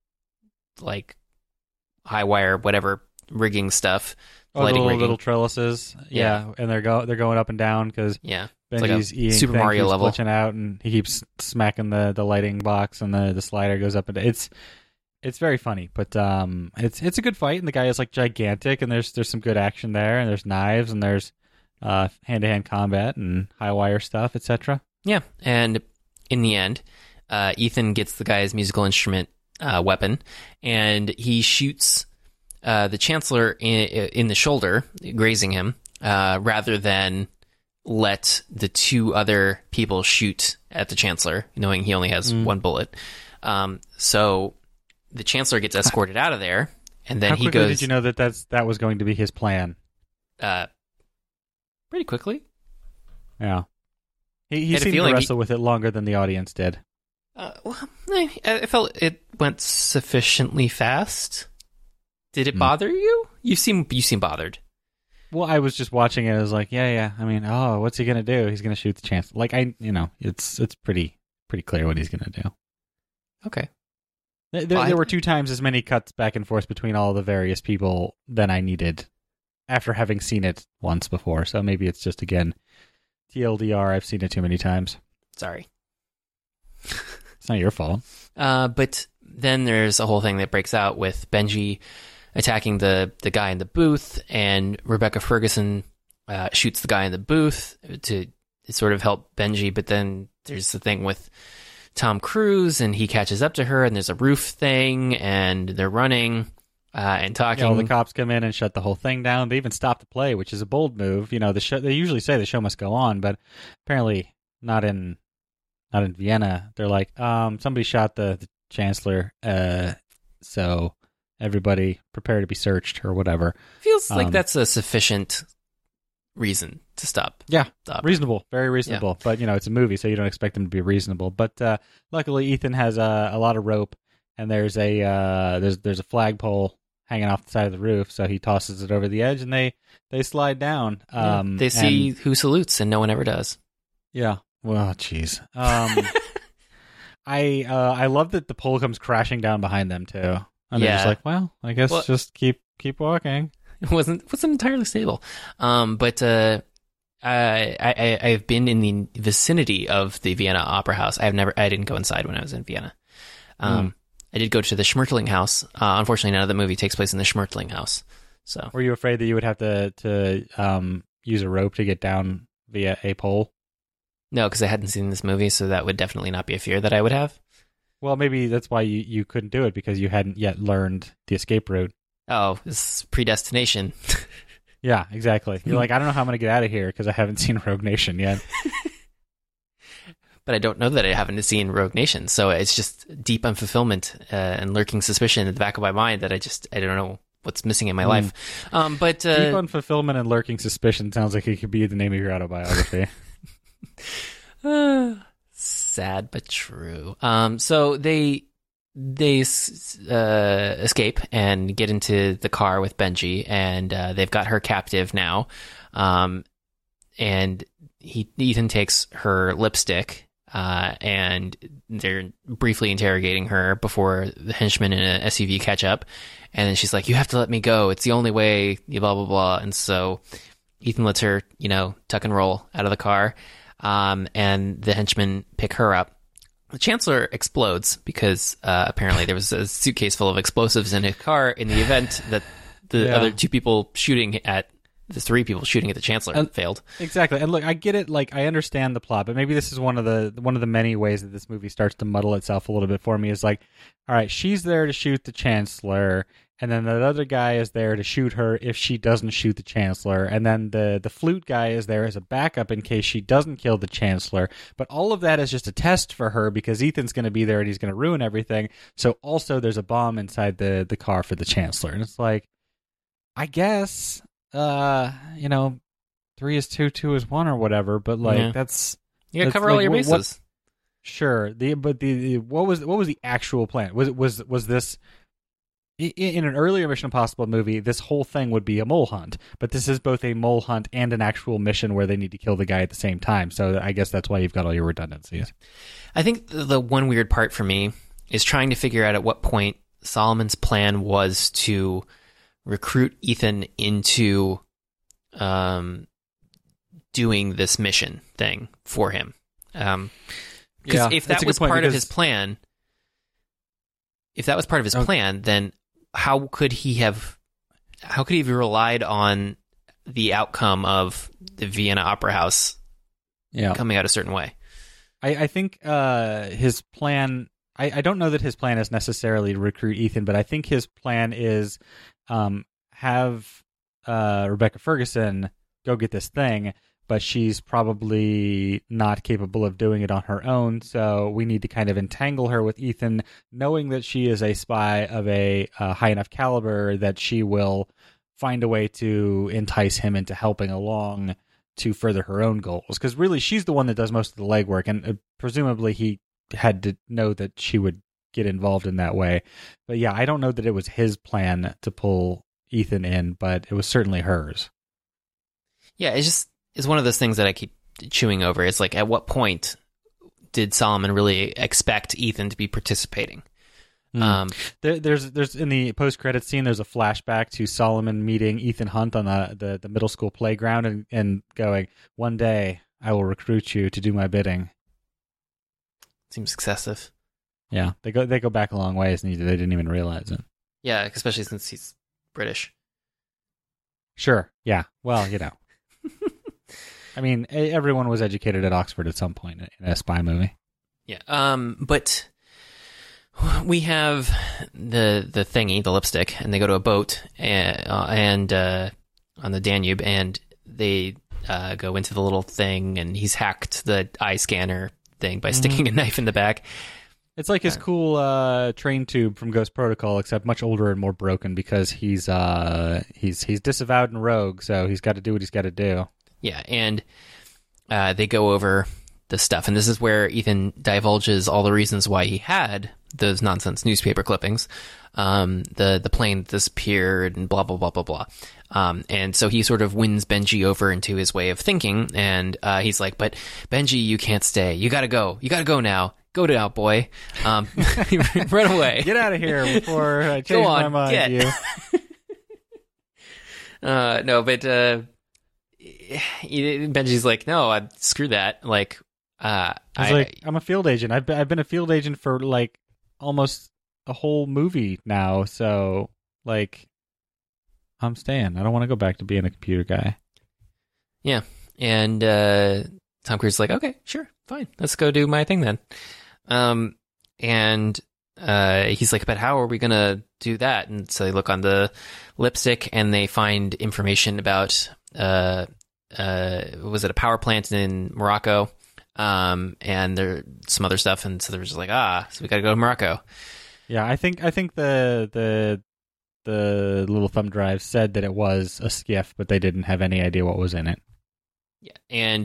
wire, whatever rigging stuff. Little trellises, yeah, and they're going up and down because Benji's eating Super Mario level, glitching out, and he keeps smacking the lighting box, and the slider goes up and down. It's very funny, but it's a good fight, and the guy is gigantic, and there's some good action there, and there's knives, and there's hand-to-hand combat and high wire stuff, etc. Yeah, and in the end, Ethan gets the guy's musical instrument weapon, and he shoots the Chancellor in the shoulder, grazing him, rather than let the 2 other people shoot at the Chancellor, knowing he only has 1 bullet. So the Chancellor gets escorted out of there, And then How he quickly goes. did you know that was going to be his plan? Pretty quickly. Yeah. He had a seemed to feeling wrestle with it longer than the audience did. Well, I felt it went sufficiently fast. Did it bother you? You seem bothered. Well, I was just watching it. I was like, yeah. I mean, what's he gonna do? He's gonna shoot the Chancellor. Like, it's pretty clear what he's gonna do. Okay. There were 2 times as many cuts back and forth between all the various people than I needed after having seen it once before. So maybe it's just, again, TLDR, I've seen it too many times. Sorry. It's not your fault. But then there's a whole thing that breaks out with Benji attacking the guy in the booth, and Rebecca Ferguson shoots the guy in the booth to sort of help Benji. But then there's the thing with Tom Cruise, and he catches up to her, and there's a roof thing, and they're running and talking. Yeah, all the cops come in and shut the whole thing down. They even stop the play, which is a bold move. You know, they usually say the show must go on, but apparently not in Vienna. They're like, somebody shot the Chancellor, so everybody prepare to be searched or whatever. Feels like that's a sufficient reason to stop. Yeah, reasonable, very reasonable. Yeah. But it's a movie, so you don't expect them to be reasonable. But luckily, Ethan has a lot of rope, and there's a flagpole hanging off the side of the roof, so he tosses it over the edge, and they slide down. They see who salutes, and no one ever does. Yeah. Well, jeez. I love that the pole comes crashing down behind them too, and they're just like, well, I guess just keep walking. It wasn't entirely stable, but I've been in the vicinity of the Vienna Opera House. I didn't go inside when I was in Vienna. I did go to the Schmertling House. Unfortunately, none of the movie takes place in the Schmertling House. So, were you afraid that you would have to use a rope to get down via a pole? No, because I hadn't seen this movie, so that would definitely not be a fear that I would have. Well, maybe that's why you couldn't do it, because you hadn't yet learned the escape route. Oh, this is predestination. Yeah, exactly. You're like, I don't know how I'm going to get out of here because I haven't seen Rogue Nation yet. But I don't know that I haven't seen Rogue Nation, so it's just deep unfulfillment and lurking suspicion in the back of my mind that I don't know what's missing in my life. But deep unfulfillment and lurking suspicion sounds like it could be the name of your autobiography. Sad but true. So they escape and get into the car with Benji, and they've got her captive now. And Ethan takes her lipstick, and they're briefly interrogating her before the henchmen in an SUV catch up. And then she's like, "You have to let me go. It's the only way." Blah blah blah. And so Ethan lets her, tuck and roll out of the car. And the henchmen pick her up. The Chancellor explodes because apparently there was a suitcase full of explosives in his car in the event that the other 3 people shooting at the Chancellor failed. Exactly. And look, I get it. Like, I understand the plot, but maybe this is one of the many ways that this movie starts to muddle itself a little bit for me. Is like, all right, she's there to shoot the Chancellor, and then that other guy is there to shoot her if she doesn't shoot the Chancellor, and then the flute guy is there as a backup in case she doesn't kill the Chancellor. But all of that is just a test for her because Ethan's going to be there and he's going to ruin everything. So also there's a bomb inside the car for the Chancellor, and it's like, I guess 3 is 2, 2 is 1, or whatever. But that's you gotta cover all your bases. Sure. What was the actual plan? Was this? In an earlier Mission Impossible movie, this whole thing would be a mole hunt, but this is both a mole hunt and an actual mission where they need to kill the guy at the same time. So I guess that's why you've got all your redundancies. I think the one weird part for me is trying to figure out at what point Solomon's plan was to recruit Ethan into doing this mission thing for him. Because if that was part of his plan, then how could he have relied on the outcome of the Vienna Opera House coming out a certain way? I think his plan, I don't know that his plan is necessarily to recruit Ethan, but I think his plan is have Rebecca Ferguson go get this thing, but she's probably not capable of doing it on her own. So we need to kind of entangle her with Ethan, knowing that she is a spy of a high enough caliber that she will find a way to entice him into helping along to further her own goals. Because really, she's the one that does most of the legwork, and presumably he had to know that she would get involved in that way. But yeah, I don't know that it was his plan to pull Ethan in, but it was certainly hers. Yeah, it's one of those things that I keep chewing over. It's like, at what point did Solomon really expect Ethan to be participating? There's in the post-credit scene, there's a flashback to Solomon meeting Ethan Hunt on the middle school playground and going, "One day I will recruit you to do my bidding." Seems excessive. Yeah, they go back a long ways, and they didn't even realize it. Yeah, especially since he's British. Sure. Yeah. Well, you know. I mean, everyone was educated at Oxford at some point in a spy movie. Yeah. But we have the thingy, the lipstick, and they go to a boat and on the Danube, and they go into the little thing, and he's hacked the eye scanner thing by sticking a knife in the back. It's like his cool train tube from Ghost Protocol, except much older and more broken because he's disavowed and rogue, so he's got to do what he's got to do. Yeah, and they go over the stuff, and this is where Ethan divulges all the reasons why he had those nonsense newspaper clippings, the plane disappeared, and blah blah blah blah blah. And so he sort of wins Benji over into his way of thinking, and he's like, "But Benji, you can't stay. You gotta go. You gotta go now. Go now, boy. Run away. Get out of here before I change my mind." You. No, but Benji's like, "No, screw that. Like, I'm a field agent. I've been a field agent for like almost a whole movie now. So like, I'm staying. I don't want to go back to being a computer guy." Yeah, and Tom Cruise is like, "Okay, sure, fine. Let's go do my thing then." And he's like, "But how are we gonna do that?" And so they look on the lipstick, and they find information about was it a power plant in Morocco? And there's some other stuff, and so they're just like, so we got to go to Morocco. Yeah, I think the little thumb drive said that it was a skiff, but they didn't have any idea what was in it. Yeah, and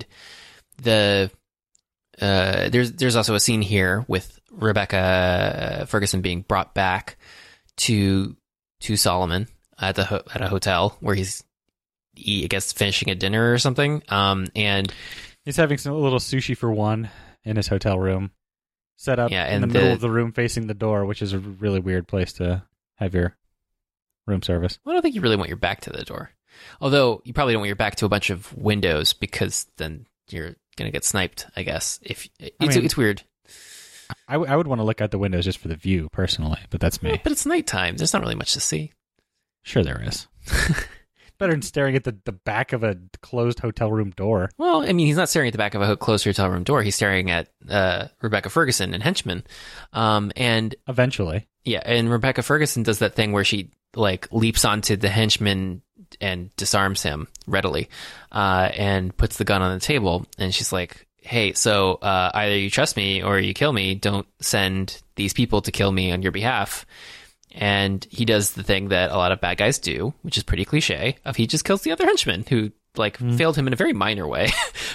there's also a scene here with Rebecca Ferguson being brought back to Solomon at a hotel where he's, I guess, finishing a dinner or something. And he's having some little sushi for one in his hotel room, set up in the middle of the room facing the door, which is a really weird place to have your room service. Well, I don't think you really want your back to the door. Although you probably don't want your back to a bunch of windows, because then you're going to get sniped, I guess. It's weird. I would want to look out the windows just for the view, personally, but that's me. Well, but it's nighttime. There's not really much to see. Sure there is. Better than staring at the back of a closed hotel room door. Well, I mean, he's not staring at the back of a closed hotel room door. He's staring at Rebecca Ferguson and Henchman. And eventually. Yeah, and Rebecca Ferguson does that thing where she like leaps onto the henchman and disarms him readily, and puts the gun on the table, and she's like, "Hey, so either you trust me or you kill me. Don't send these people to kill me on your behalf." And he does the thing that a lot of bad guys do, which is pretty cliche, of he just kills the other henchman who failed him in a very minor way,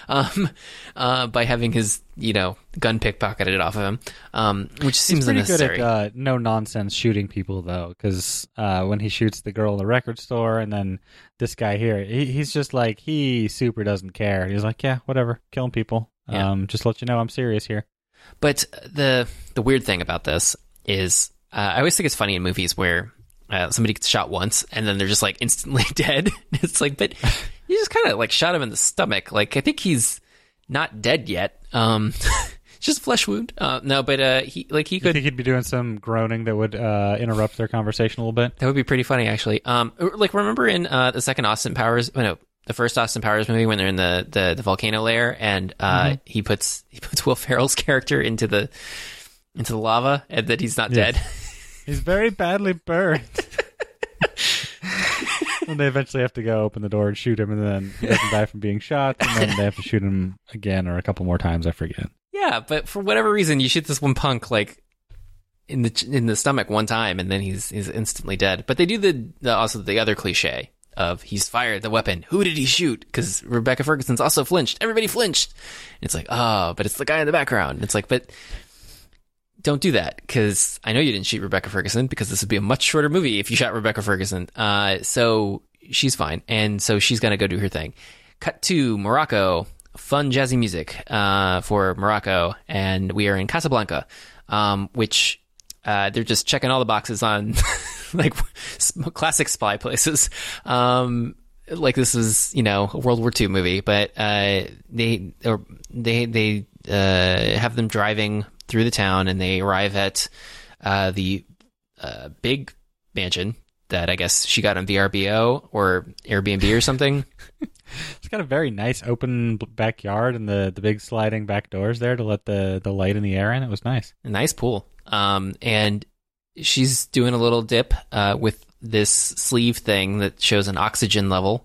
by having his, gun pickpocketed off of him, which seems unnecessary. He's pretty good at no nonsense shooting people, though, because when he shoots the girl in the record store, and then this guy here, he's just like, he super doesn't care. He's like, yeah, whatever, killing people. Yeah. Just to let you know I'm serious here. But the weird thing about this is, I always think it's funny in movies where somebody gets shot once and then they're just like instantly dead. It's like, but you just kind of like shot him in the stomach. Like, I think he's not dead yet. Just a flesh wound. No, but he could. You think he'd be doing some groaning that would interrupt their conversation a little bit? That would be pretty funny, actually. Remember in the second Austin Powers? The first Austin Powers movie when they're in the volcano lair, and he puts Will Ferrell's character into the lava, and that he's not dead. He's very badly burned. And they eventually have to go open the door and shoot him, and then he doesn't die from being shot, and then they have to shoot him again or a couple more times. I forget. Yeah, but for whatever reason, you shoot this one punk like in the stomach one time, and then he's instantly dead. But they do also the other cliche of he's fired the weapon. Who did he shoot? Because Rebecca Ferguson's also flinched. Everybody flinched. And it's like, oh, but it's the guy in the background. And it's like, but don't do that, because I know you didn't shoot Rebecca Ferguson, because this would be a much shorter movie if you shot Rebecca Ferguson. So she's fine, and so she's gonna go do her thing. Cut to Morocco. Fun jazzy music for Morocco, and we are in Casablanca, which they're just checking all the boxes on like classic spy places. Like this is, a World War II movie, but they have them driving through the town, and they arrive at the big mansion that I guess she got on VRBO or Airbnb or something. It's got a very nice open backyard and the big sliding back doors there to let the light and the air in. It was nice. A nice pool. And she's doing a little dip with this sleeve thing that shows an oxygen level.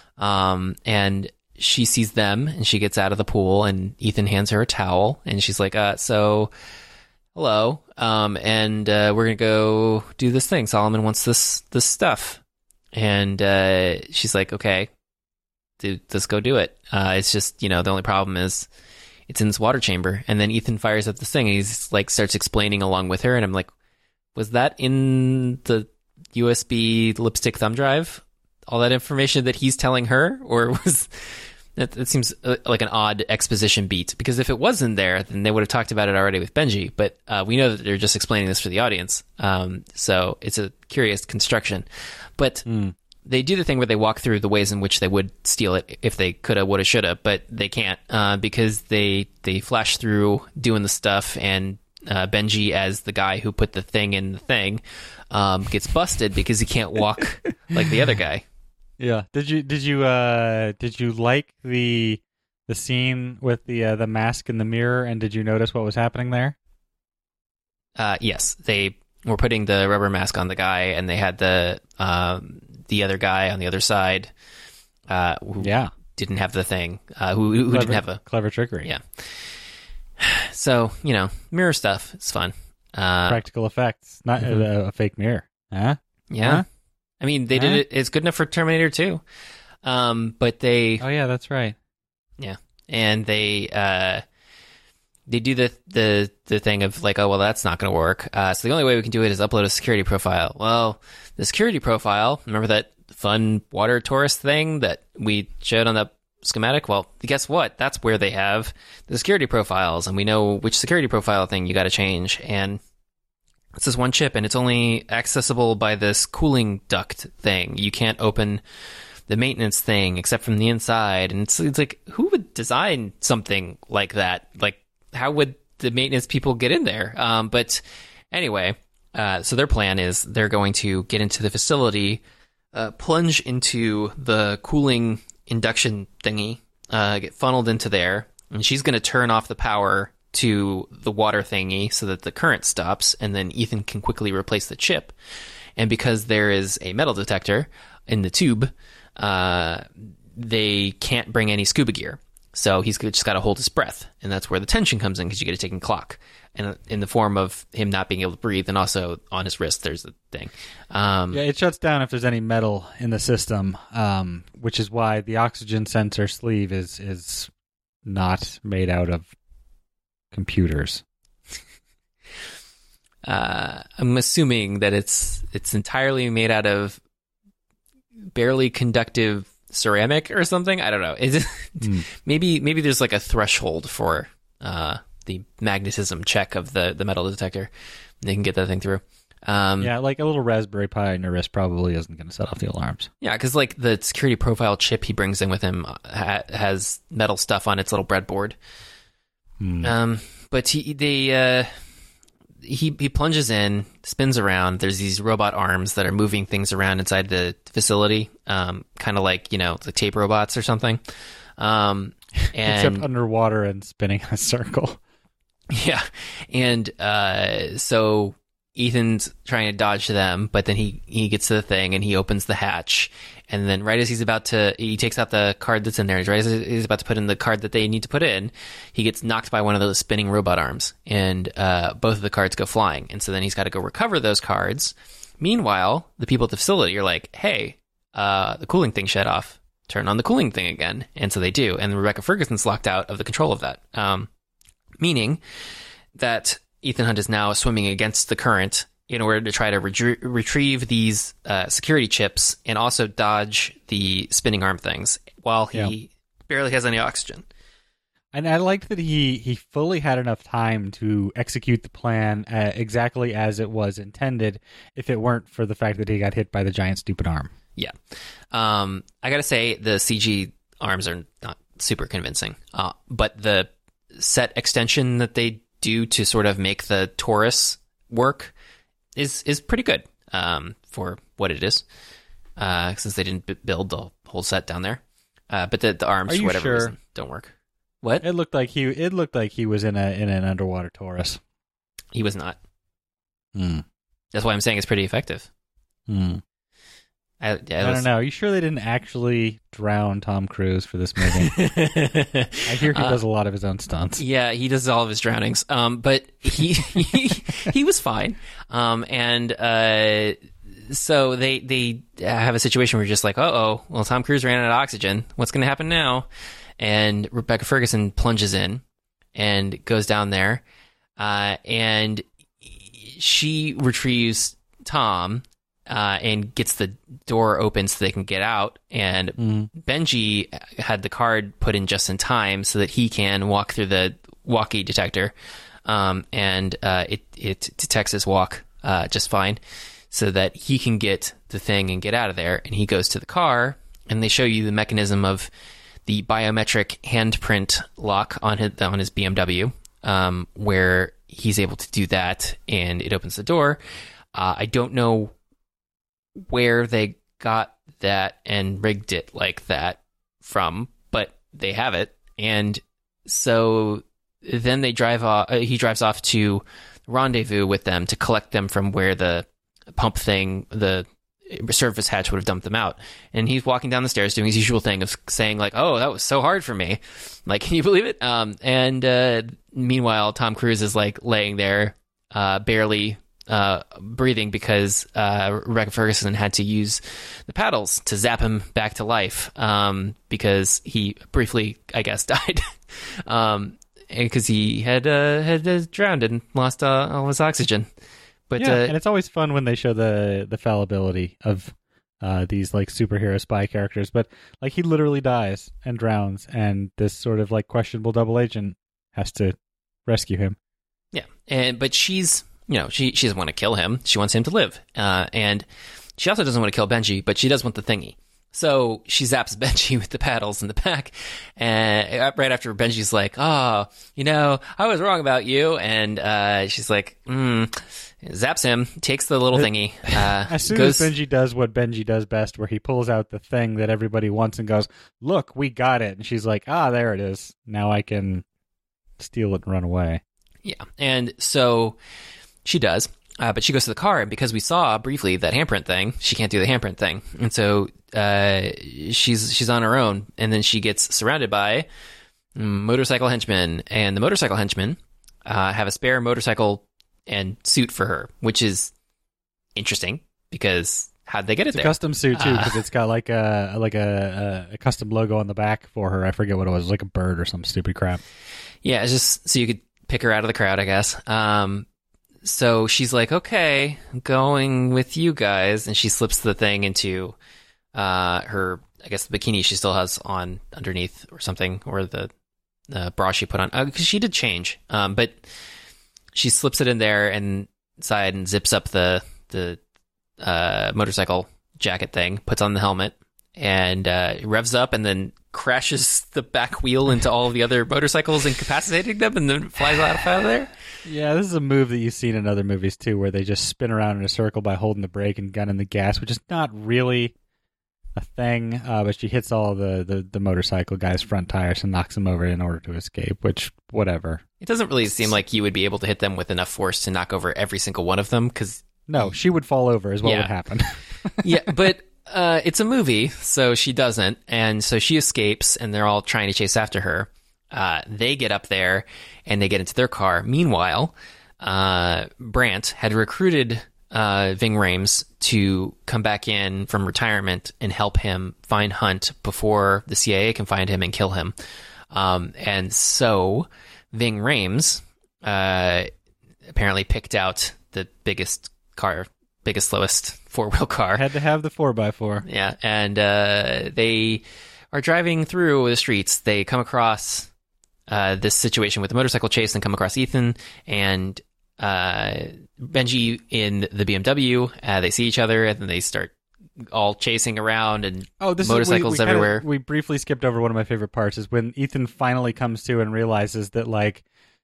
And she sees them, and she gets out of the pool, and Ethan hands her a towel, and she's like, so hello. And we're going to go do this thing. Solomon wants this stuff. And she's like, okay, dude, let's go do it. It's just, the only problem is it's in this water chamber. And then Ethan fires up this thing, and he's like, starts explaining along with her. And I'm like, was that in the USB lipstick thumb drive? All that information that he's telling her? Or was that seems like an odd exposition beat, because if it wasn't there, then they would have talked about it already with Benji. But we know that they're just explaining this for the audience. So it's a curious construction. But they do the thing where they walk through the ways in which they would steal it if they coulda, woulda, shoulda, but they can't because they flash through doing the stuff, and Benji, as the guy who put the thing in the thing, gets busted because he can't walk like the other guy. Yeah. Did you like the scene with the mask in the mirror, and did you notice what was happening there? Yes, they were putting the rubber mask on the guy, and they had the other guy on the other side who didn't have the thing, who didn't have a clever trickery. Yeah. So, mirror stuff, it's fun. Practical effects, not a fake mirror. Huh? Yeah. Huh? I mean, they did it. It's good enough for Terminator 2. But they... Oh, yeah, that's right. Yeah. And they do the thing of like, oh, well, that's not going to work. So the only way we can do it is upload a security profile. Well, the security profile, remember that fun water tourist thing that we showed on the schematic? Well, guess what? That's where they have the security profiles, and we know which security profile thing you got to change. And it's this one chip, and it's only accessible by this cooling duct thing. You can't open the maintenance thing except from the inside. And it's like, who would design something like that? Like, how would the maintenance people get in there? But anyway, so their plan is they're going to get into the facility, plunge into the cooling induction thingy, get funneled into there, and she's going to turn off the power to the water thingy so that the current stops, and then Ethan can quickly replace the chip. And because there is a metal detector in the tube, they can't bring any scuba gear. So he's just got to hold his breath, and that's where the tension comes in, because you get a ticking clock, and in the form of him not being able to breathe, and also on his wrist there's the thing. Yeah, it shuts down if there's any metal in the system, which is why the oxygen sensor sleeve is not made out of computers. I'm assuming that it's entirely made out of barely conductive ceramic or something. I don't know. Maybe there's like a threshold for the magnetism check of the metal detector. They can get that thing through. Yeah, like a little Raspberry Pi on your wrist probably isn't going to set off the alarms. Yeah, because like the security profile chip he brings in with him has metal stuff on its little breadboard. But he plunges in, spins around. There's these robot arms that are moving things around inside the facility, kind of like, the tape robots or something. And except underwater and spinning in a circle. Yeah. And so Ethan's trying to dodge them, but then he gets to the thing and he opens the hatch. And then right as he takes out the card that's in there, right as he's about to put in the card that they need to put in, he gets knocked by one of those spinning robot arms, and both of the cards go flying. And so then he's got to go recover those cards. Meanwhile, the people at the facility are like, hey, the cooling thing shut off. Turn on the cooling thing again. And so they do. And Rebecca Ferguson's locked out of the control of that. Meaning that Ethan Hunt is now swimming against the current in order to try to retrieve these security chips and also dodge the spinning arm things while he barely has any oxygen. And I liked that he fully had enough time to execute the plan exactly as it was intended if it weren't for the fact that he got hit by the giant stupid arm. Yeah. I got to say, the CG arms are not super convincing. But the set extension that they do to sort of make the Taurus work is pretty good for what it is, since they didn't build the whole set down there. But the arms, for whatever reason, don't work. What? It looked like he was in an underwater Taurus. He was not. That's why I'm saying it's pretty effective. I don't know. Are you sure they didn't actually drown Tom Cruise for this movie? I hear he does a lot of his own stunts. Yeah, he does all of his drownings. But he was fine. So they have a situation where you're just like, well, Tom Cruise ran out of oxygen. What's going to happen now? And Rebecca Ferguson plunges in and goes down there, and she retrieves Tom. And gets the door open so they can get out. And Benji had the card put in just in time so that he can walk through the walkie detector. And it detects his walk just fine so that he can get the thing and get out of there. And he goes to the car, and they show you the mechanism of the biometric handprint lock on his BMW, where he's able to do that, and it opens the door. I don't know where they got that and rigged it like that from, but they have it. And so then they drive off. He drives off to rendezvous with them to collect them from where the pump thing, the surface hatch, would have dumped them out. And he's walking down the stairs doing his usual thing of saying like, "Oh, that was so hard for me." Like, can you believe it? And meanwhile, Tom Cruise is like laying there, barely breathing because Rebecca Ferguson had to use the paddles to zap him back to life, because he briefly, I guess, died, because he had drowned and lost all his oxygen. But and it's always fun when they show the fallibility of these like superhero spy characters. But like, he literally dies and drowns, and this sort of like questionable double agent has to rescue him. Yeah, but she's, she doesn't want to kill him. She wants him to live. And she also doesn't want to kill Benji, but she does want the thingy. So she zaps Benji with the paddles in the back. And right after Benji's like, I was wrong about you. And she's like, zaps him, takes the little thingy. As soon as Benji does what Benji does best, where he pulls out the thing that everybody wants and goes, "Look, we got it." And she's like, there it is. Now I can steal it and run away. Yeah. And so she does, but she goes to the car, and because we saw briefly that handprint thing, she can't do the handprint thing, and so she's on her own, and then she gets surrounded by motorcycle henchmen, and the motorcycle henchmen have a spare motorcycle and suit for her, which is interesting because how'd they get it there? It's a custom suit too, because it's got like a custom logo on the back for her. I forget what it was, like a bird or some stupid crap. Yeah, it's just so you could pick her out of the crowd, I guess. So she's like, "Okay, I'm going with you guys," and she slips the thing into her, I guess, the bikini she still has on underneath or something, or the bra she put on, because she did change. But she slips it in there and inside and zips up the motorcycle jacket thing, puts on the helmet, and revs up, and then crashes the back wheel into all of the other motorcycles, incapacitating them, and then flies out of there. Yeah, this is a move that you've seen in other movies too, where they just spin around in a circle by holding the brake and gunning the gas, which is not really a thing, but she hits all the motorcycle guy's front tires and knocks him over in order to escape, which, whatever. It doesn't really seem like you would be able to hit them with enough force to knock over every single one of them, because... No, she would fall over is what would happen. Yeah, but it's a movie, so she doesn't, and so she escapes, and they're all trying to chase after her. They get up there, and they get into their car. Meanwhile, Brandt had recruited Ving Rhames to come back in from retirement and help him find Hunt before the CIA can find him and kill him. And so Ving Rhames apparently picked out the biggest, slowest four-wheel car. Had to have the 4x4. Yeah, and they are driving through the streets. They come across this situation with the motorcycle chase and come across Ethan and Benji in the BMW. They see each other, and then they start all chasing around, and motorcycles everywhere. We briefly skipped over one of my favorite parts, is when Ethan finally comes to and realizes that, like,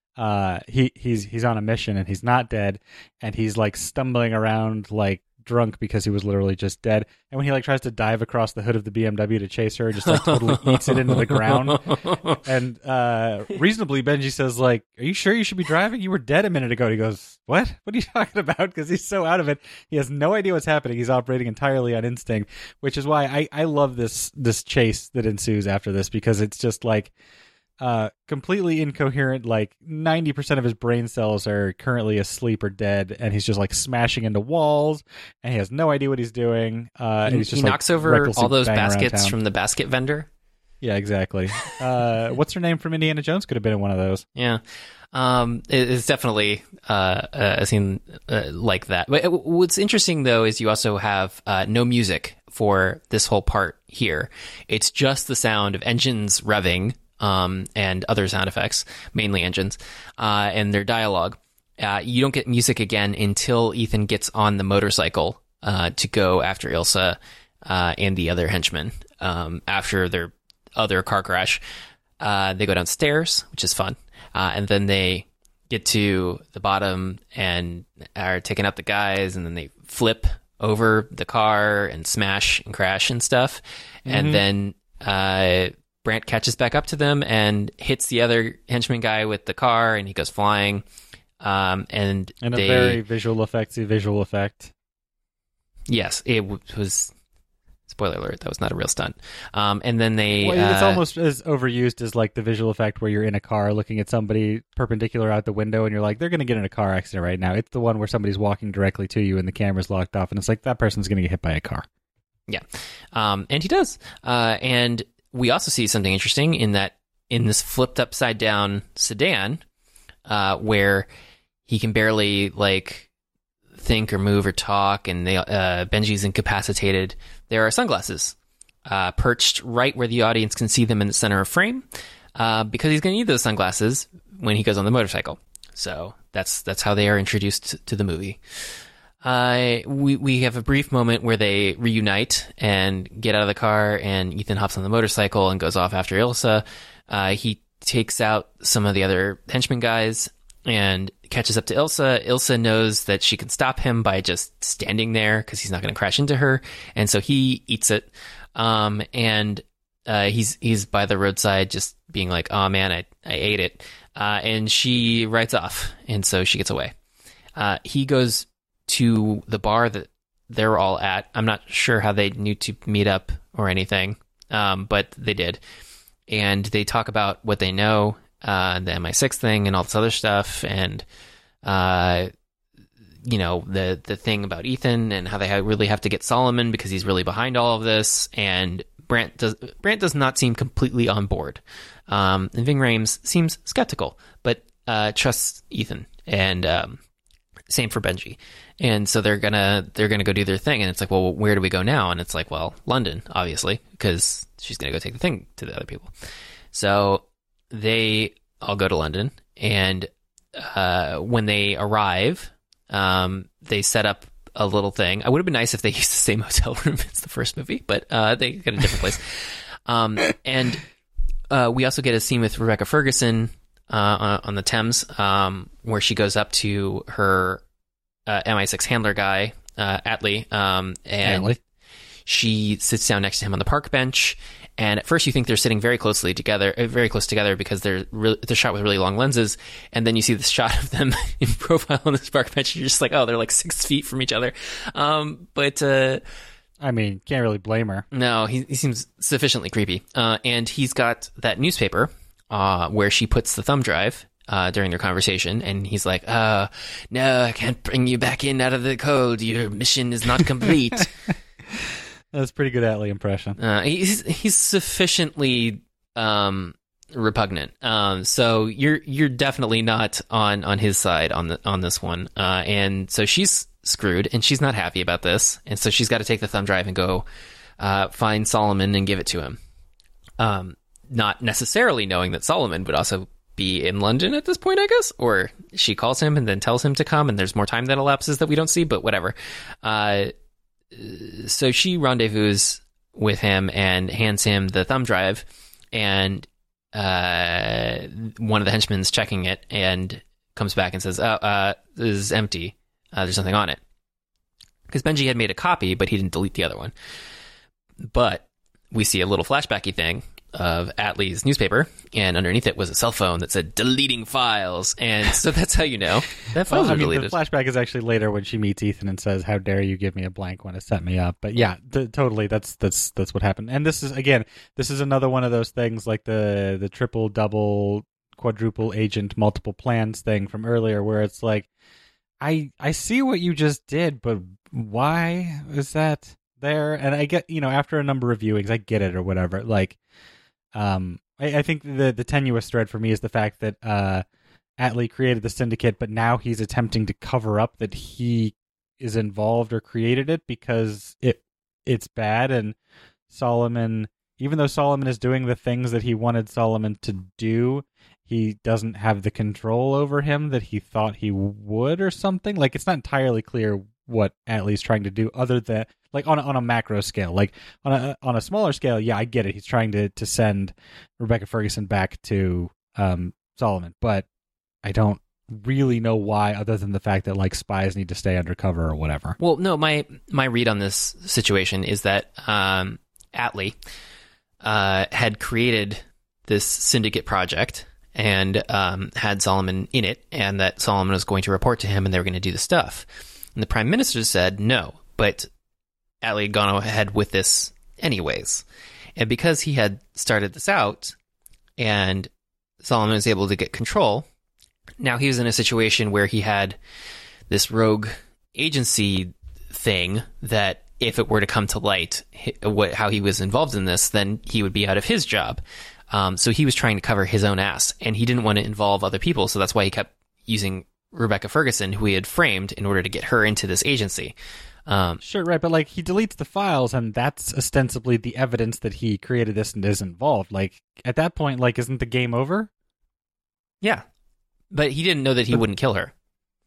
he's on a mission and he's not dead, and he's like stumbling around like drunk because he was literally just dead. And when he like tries to dive across the hood of the BMW to chase her, just like totally eats it into the ground. And reasonably, Benji says, like, "Are you sure you should be driving? You were dead a minute ago." And he goes, "What? What are you talking about?" Because he's so out of it, he has no idea what's happening. He's operating entirely on instinct, which is why I love this chase that ensues after this, because it's just like completely incoherent. Like 90% of his brain cells are currently asleep or dead, and he's just like smashing into walls, and he has no idea what he's doing. And he's just he knocks over all those baskets from the basket vendor. Yeah, exactly. What's her name from Indiana Jones? Could have been in one of those. Yeah. It's definitely a scene like that. But what's interesting, though, is you also have no music for this whole part here. It's just the sound of engines revving, and other sound effects, mainly engines, and their dialogue. You don't get music again until Ethan gets on the motorcycle to go after Ilsa and the other henchmen. After their other car crash, they go downstairs, which is fun, and then they get to the bottom and are taking out the guys, and then they flip over the car and smash and crash and stuff, and then Brandt catches back up to them and hits the other henchman guy with the car, and he goes flying. And a very visual effect. Yes, it was. Spoiler alert: that was not a real stunt. And then they. Well, it's almost as overused as like the visual effect where you're in a car looking at somebody perpendicular out the window, and you're like, they're going to get in a car accident right now. It's the one where somebody's walking directly to you and the camera's locked off, and it's like that person's going to get hit by a car. Yeah, and he does. And we also see something interesting in that in this flipped upside down sedan, where he can barely like think or move or talk, and Benji's incapacitated. There are sunglasses perched right where the audience can see them in the center of frame, because he's going to need those sunglasses when he goes on the motorcycle. So that's how they are introduced to the movie. We have a brief moment where they reunite and get out of the car, and Ethan hops on the motorcycle and goes off after Ilsa. He takes out some of the other henchmen guys and catches up to Ilsa. Ilsa knows that she can stop him by just standing there because he's not going to crash into her, and so he eats it. And he's by the roadside just being like, "Oh man, I ate it," and she rides off, and so she gets away. He goes to the bar that they're all at. I'm not sure how they knew to meet up or anything, but they did. And they talk about what they know, the MI6 thing and all this other stuff, and the thing about Ethan and how they really have to get Solomon because he's really behind all of this. And Brandt does not seem completely on board. And Ving Rhames seems skeptical, but trusts Ethan. And same for Benji. And so they're gonna go do their thing, and it's like, well, where do we go now? And it's like, well, London, obviously, because she's gonna go take the thing to the other people. So they all go to London, and when they arrive, they set up a little thing. It would have been nice if they used the same hotel room as the first movie, but they get a different place. And we also get a scene with Rebecca Ferguson on the Thames, where she goes up to her MI6 handler guy, Atlee, and Atlee. She sits down next to him on the park bench, and at first you think they're sitting very close together because they're shot with really long lenses, and then you see this shot of them in profile on this park bench, and you're just like, oh, they're like 6 feet from each other. I mean, can't really blame her. No, he seems sufficiently creepy. And he's got that newspaper where she puts the thumb drive during their conversation, and he's like, no, I can't bring you back in out of the cold. Your mission is not complete. That's a pretty good Atlee impression. He's sufficiently repugnant. So you're definitely not on his side on this one. And so she's screwed, and she's not happy about this, and so she's got to take the thumb drive and go find Solomon and give it to him. Not necessarily knowing that Solomon would also be in London at this point, I guess, or she calls him and then tells him to come, and there's more time that elapses that we don't see, but whatever. So she rendezvous with him and hands him the thumb drive, and one of the henchmen's checking it and comes back and says, this is empty. There's nothing on it. Because Benji had made a copy, but he didn't delete the other one. But we see a little flashbacky thing of Atlee's newspaper, and underneath it was a cell phone that said deleting files. And so that's how you know that files are deleted. The flashback is actually later when she meets Ethan and says, how dare you give me a blank one to set me up. But yeah, totally, that's what happened. And this is another one of those things like the triple, double, quadruple agent, multiple plans thing from earlier, where it's like, I see what you just did, but why is that there? And I get, after a number of viewings, I get it or whatever. Like, I think the tenuous thread for me is the fact that Atlee created the syndicate, but now he's attempting to cover up that he is involved or created it because it's bad. And Solomon, even though Solomon is doing the things that he wanted Solomon to do, he doesn't have the control over him that he thought he would or something. Like, it's not entirely clear what Atlee's trying to do other than, like, on a macro scale. Like, on a smaller scale, yeah, I get it. He's trying to send Rebecca Ferguson back to Solomon, but I don't really know why, other than the fact that, like, spies need to stay undercover or whatever. Well, no, my read on this situation is that Atlee had created this syndicate project and had Solomon in it, and that Solomon was going to report to him and they were going to do the stuff. And the Prime Minister said no, but Atlee had gone ahead with this anyways. And because he had started this out and Solomon was able to get control, now he was in a situation where he had this rogue agency thing that if it were to come to light how he was involved in this, then he would be out of his job. So he was trying to cover his own ass, and he didn't want to involve other people, so that's why he kept using Rebecca Ferguson, who he had framed, in order to get her into this agency. Sure, right, but like he deletes the files, and that's ostensibly the evidence that he created this and is involved. Like, at that point, like, isn't the game over? Yeah, but he didn't know that he wouldn't kill her.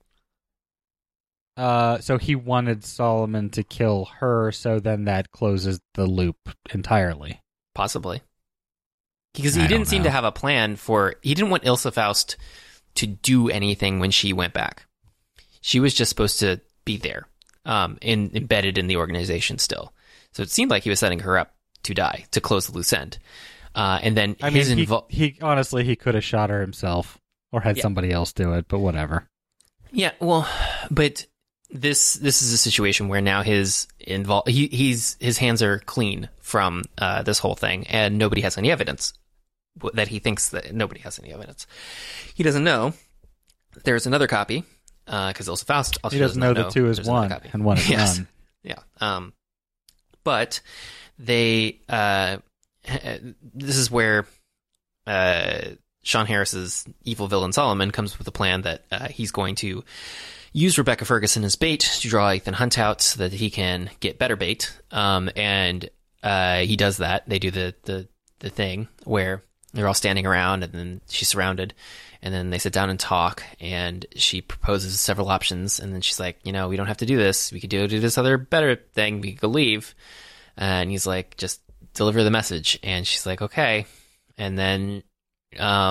So he wanted Solomon to kill her, so then that closes the loop entirely. Possibly. Because he didn't seem to have a plan he didn't want Ilsa Faust to do anything when she went back. She was just supposed to be there, embedded in the organization still. So it seemed like he was setting her up to die, to close the loose end. And then he honestly, he could have shot her himself or had somebody else do it, but whatever. Yeah, well, but this is a situation where now his hands are clean from this whole thing, and nobody has any evidence. That he thinks that nobody has any evidence. He doesn't know there's another copy, because Ilsa Faust also doesn't know the two is one and one is none. Yeah. But they this is where Sean Harris's evil villain Solomon comes with a plan that he's going to use Rebecca Ferguson as bait to draw Ethan Hunt out so that he can get better bait. And he does that. They do the thing where they're all standing around, and then she's surrounded, and then they sit down and talk, and she proposes several options, and then she's like, we don't have to do this. We could do this other better thing. We could go leave. And he's like, just deliver the message. And she's like, okay. And then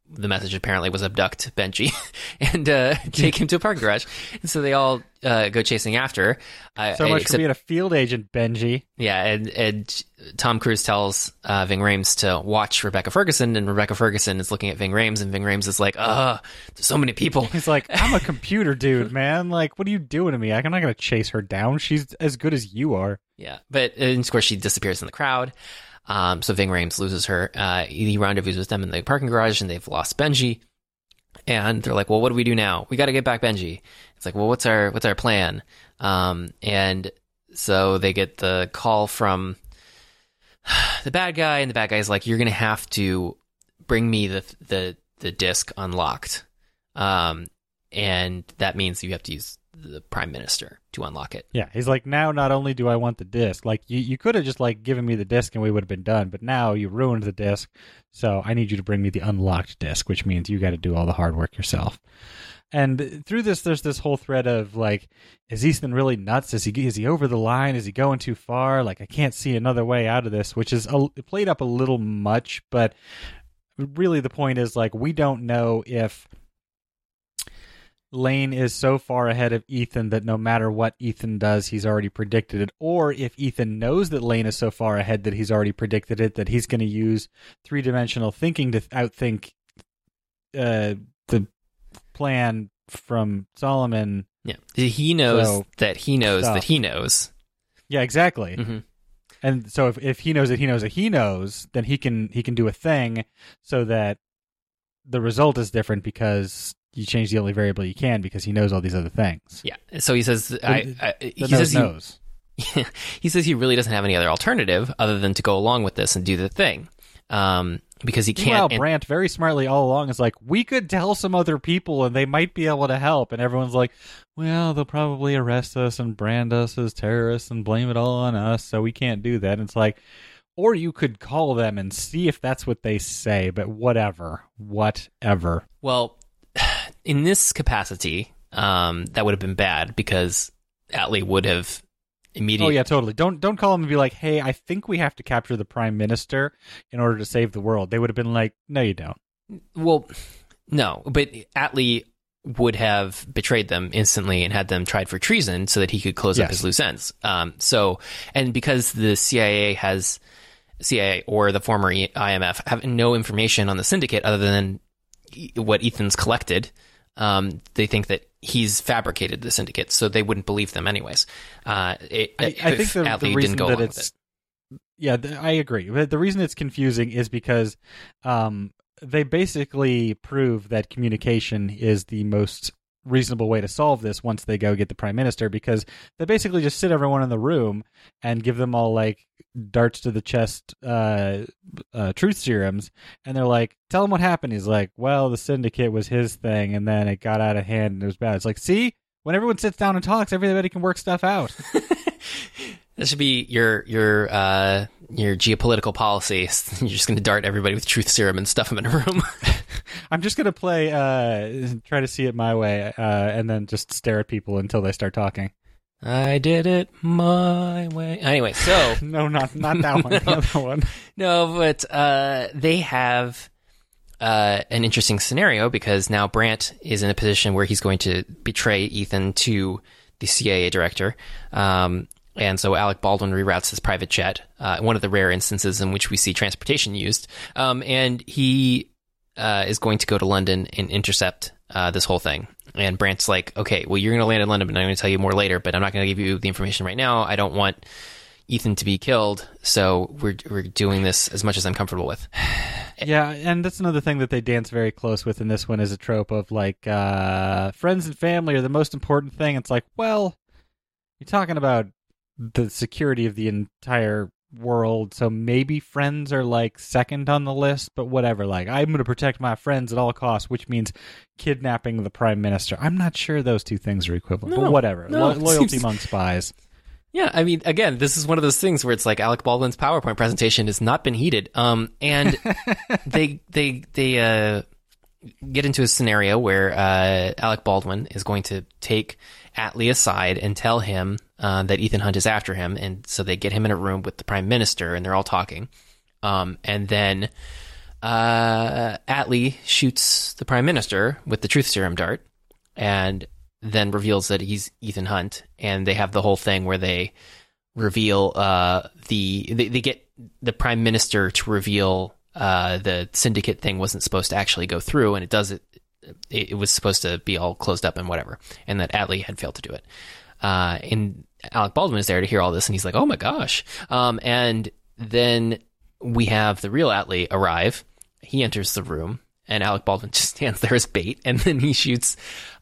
the message apparently was abduct Benji and take him to a parking garage. And so they all go chasing after. So much for being a field agent, Benji. Yeah, and Tom Cruise tells Ving Rhames to watch Rebecca Ferguson, and Rebecca Ferguson is looking at Ving Rhames, and Ving Rhames is like, there's so many people. He's like, I'm a computer dude, man. Like, what are you doing to me? I'm not going to chase her down. She's as good as you are. Yeah, but of course she disappears in the crowd. So Ving Rhames loses her. He rendezvous with them in the parking garage, and they've lost Benji. And they're like, well, what do we do now? We got to get back Benji. It's like, well, what's our plan? And so they get the call from the bad guy, and the bad guy's like, you're going to have to bring me the disc unlocked. And that means you have to use the Prime Minister to unlock it. Yeah, he's like, now not only do I want the disc, like you could have just like given me the disc and we would have been done, but now you ruined the disc, so I need you to bring me the unlocked disc, which means you got to do all the hard work yourself. And through this, there's this whole thread of like, is Ethan really nuts? Is he over the line? Is he going too far? Like, I can't see another way out of this, which is played up a little much, but really the point is like, we don't know if Lane is so far ahead of Ethan that no matter what Ethan does, he's already predicted it. Or if Ethan knows that Lane is so far ahead that he's already predicted it, that he's going to use three-dimensional thinking to outthink the plan from Solomon. Yeah, he knows that he knows that he knows. Yeah, exactly. Mm-hmm. And so if he knows that he knows that he knows, then he can do a thing so that the result is different because you change the only variable you can because he knows all these other things. Yeah. So he says, knows. He says he really doesn't have any other alternative other than to go along with this and do the thing. Because he can't. Meanwhile, Brandt very smartly all along is like, we could tell some other people and they might be able to help. And everyone's like, well, they'll probably arrest us and brand us as terrorists and blame it all on us, so we can't do that. And it's like, or you could call them and see if that's what they say, but whatever. Well, in this capacity, that would have been bad because Atlee would have immediately. Oh yeah, totally. Don't call them and be like, "Hey, I think we have to capture the Prime Minister in order to save the world." They would have been like, "No, you don't." Well, no, but Atlee would have betrayed them instantly and had them tried for treason so that he could close up his loose ends. And because the CIA or the former IMF have no information on the syndicate other than what Ethan's collected, they think that he's fabricated the syndicate, so they wouldn't believe them anyways. I think the reason that it's... Yeah, I agree. But the reason it's confusing is because they basically prove that communication is the most reasonable way to solve this once they go get the Prime Minister, because they basically just sit everyone in the room and give them all like darts to the chest truth serums, and they're like, tell him what happened. He's like, well, the syndicate was his thing and then it got out of hand and it was bad. It's like, see, when everyone sits down and talks, everybody can work stuff out. That should be your geopolitical policy. You're just going to dart everybody with truth serum and stuff them in a room. I'm just going to play, try to see it my way, and then just stare at people until they start talking. I did it my way. Anyway, so... No, not that one. The other one. No, but they have an interesting scenario because now Brandt is in a position where he's going to betray Ethan to the CIA director. And so Alec Baldwin reroutes his private jet, one of the rare instances in which we see transportation used. And he is going to go to London and intercept this whole thing. And Brandt's like, okay, well, you're going to land in London, but I'm going to tell you more later, but I'm not going to give you the information right now. I don't want Ethan to be killed, so we're doing this as much as I'm comfortable with. Yeah, and that's another thing that they dance very close with in this one is a trope of, like, friends and family are the most important thing. It's like, well, you're talking about the security of the entire world, so maybe friends are like second on the list, but whatever. Like, I'm going to protect my friends at all costs, which means kidnapping the Prime Minister. I'm not sure those two things are equivalent, but whatever. Loyalty among spies. Yeah, I mean, again, this is one of those things where it's like Alec Baldwin's PowerPoint presentation has not been heated, and they get into a scenario where Alec Baldwin is going to take Atlee aside and tell him that Ethan Hunt is after him, and so they get him in a room with the Prime Minister, and they're all talking. And then Atlee shoots the Prime Minister with the truth serum dart, and then reveals that he's Ethan Hunt. And they have the whole thing where they reveal they get the Prime Minister to reveal the syndicate thing wasn't supposed to actually go through, and it was supposed to be all closed up and whatever, and that Atlee had failed to do it. And Alec Baldwin is there to hear all this, and he's like, oh my gosh. And then we have the real Atlee arrive. He enters the room, and Alec Baldwin just stands there as bait, and then he shoots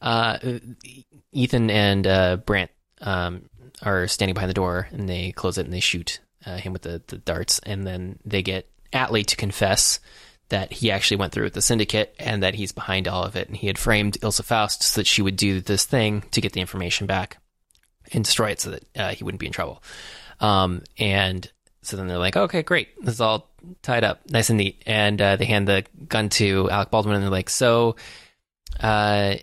Ethan and Brant are standing behind the door, and they close it, and they shoot him with the darts, and then they get Atlee to confess that he actually went through with the syndicate and that he's behind all of it, and he had framed Ilsa Faust so that she would do this thing to get the information back and destroy it so that he wouldn't be in trouble. And so then they're like, okay, great, this is all tied up, nice and neat. And they hand the gun to Alec Baldwin, and they're like, so Atlee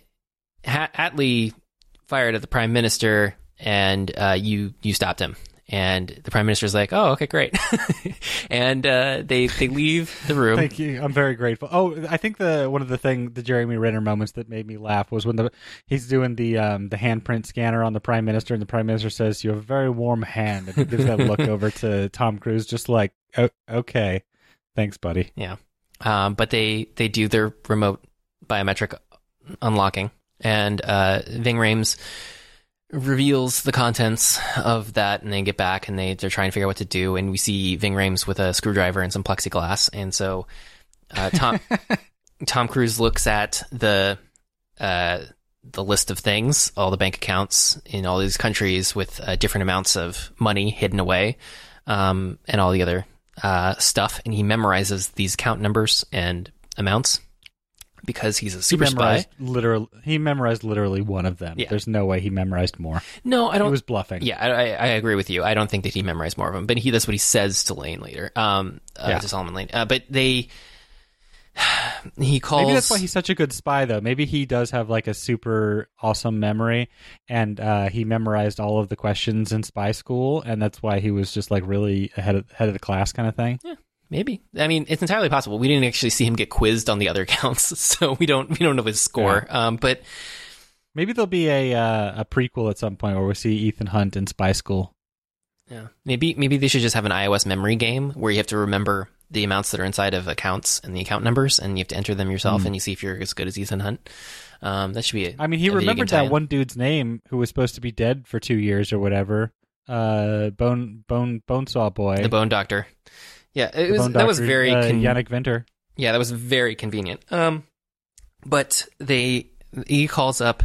fired at the Prime Minister, and you stopped him. And the Prime Minister's like, oh, okay, great. And they leave the room. Thank you. I'm very grateful. Oh, I think one of the Jeremy Renner moments that made me laugh was when he's doing the handprint scanner on the Prime Minister, and the Prime Minister says, you have a very warm hand. And he gives that look over to Tom Cruise, just like, oh, okay, thanks, buddy. Yeah. But they do their remote biometric unlocking, and Ving Rhames reveals the contents of that, and they get back, and they're trying to figure out what to do, and we see Ving Rhames with a screwdriver and some plexiglass, and so Tom Cruise looks at the list of things, all the bank accounts in all these countries with different amounts of money hidden away, and all the other stuff, and he memorizes these account numbers and amounts because he's a super spy. He memorized literally one of them. Yeah. There's no way he memorized more. No, I don't. He was bluffing. Yeah, I agree with you. I don't think that he memorized more of them, but that's what he says to Lane later. To Solomon Lane. But he calls. Maybe that's why he's such a good spy, though. Maybe he does have like a super awesome memory, and he memorized all of the questions in spy school, and that's why he was just like really ahead of the class kind of thing. Yeah. Maybe. I mean, it's entirely possible. We didn't actually see him get quizzed on the other accounts, so we don't know his score. Yeah. But maybe there'll be a prequel at some point where we see Ethan Hunt in spy school. Yeah. Maybe they should just have an iOS memory game where you have to remember the amounts that are inside of accounts and the account numbers, and you have to enter them yourself, and you see if you're as good as Ethan Hunt. That should be. I mean, he remembered that one dude's name who was supposed to be dead for 2 years or whatever. Bonesaw Boy, the Bone Doctor. Yeah, that was very Yannick Venter. Yeah, that was very convenient. But he calls up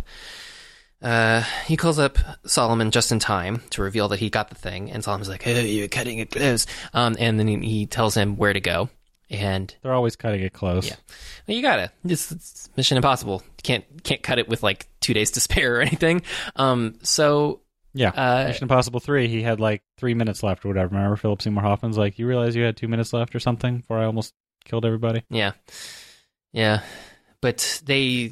Solomon just in time to reveal that he got the thing, and Solomon's like, "Oh, you're cutting it close." And then he tells him where to go, and they're always cutting it close. Yeah, well, you gotta. It's Mission Impossible. You can't cut it with like 2 days to spare or anything. Yeah, Mission Impossible 3, he had like 3 minutes left or whatever. Remember Philip Seymour Hoffman's like, you realize you had 2 minutes left or something before I almost killed everybody? Yeah. But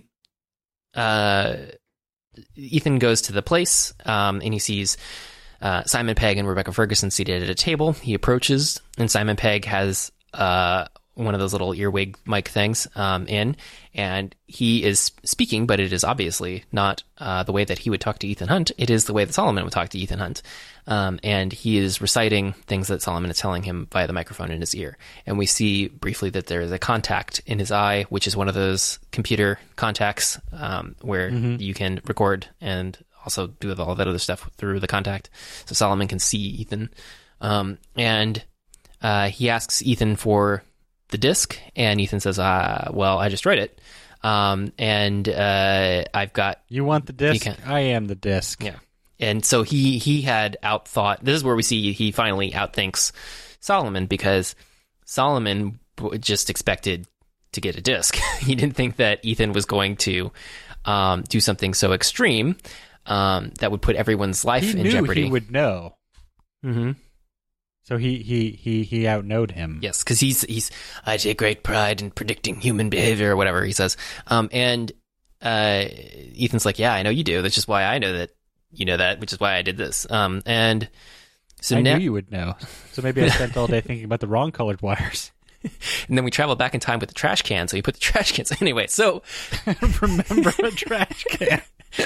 Ethan goes to the place, and he sees Simon Pegg and Rebecca Ferguson seated at a table. He approaches, and Simon Pegg has one of those little earwig mic things in, and he is speaking, but it is obviously not the way that he would talk to Ethan Hunt. It is the way that Solomon would talk to Ethan Hunt, and he is reciting things that Solomon is telling him via the microphone in his ear. And we see briefly that there is a contact in his eye, which is one of those computer contacts where you can record and also do all that other stuff through the contact, so Solomon can see Ethan. And he asks Ethan for the disc, and Ethan says, well, I just read it. And I've got... You want the disc? I am the disc. Yeah. And so he had outthought... This is where we see he finally outthinks Solomon, because Solomon just expected to get a disc. He didn't think that Ethan was going to do something so extreme that would put everyone's life in jeopardy. He would know. Mm-hmm. So he outknowed him. Yes, because he's I take great pride in predicting human behavior or whatever he says. And Ethan's like, yeah, I know you do. That's just why I know that you know that, which is why I did this. And so I knew you would know. So maybe I spent all day thinking about the wrong colored wires. And then we travel back in time with the trash can, so you put the trash cans anyway. So remember a trash can.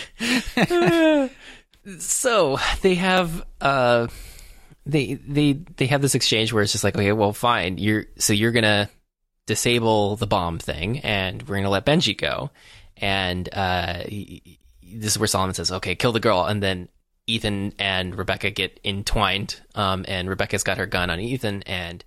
So they have they have this exchange where it's just like, okay, well, fine, you're gonna disable the bomb thing, and we're gonna let Benji go. And this is where Solomon says, okay, kill the girl. And then Ethan and Rebecca get entwined, and Rebecca's got her gun on Ethan, and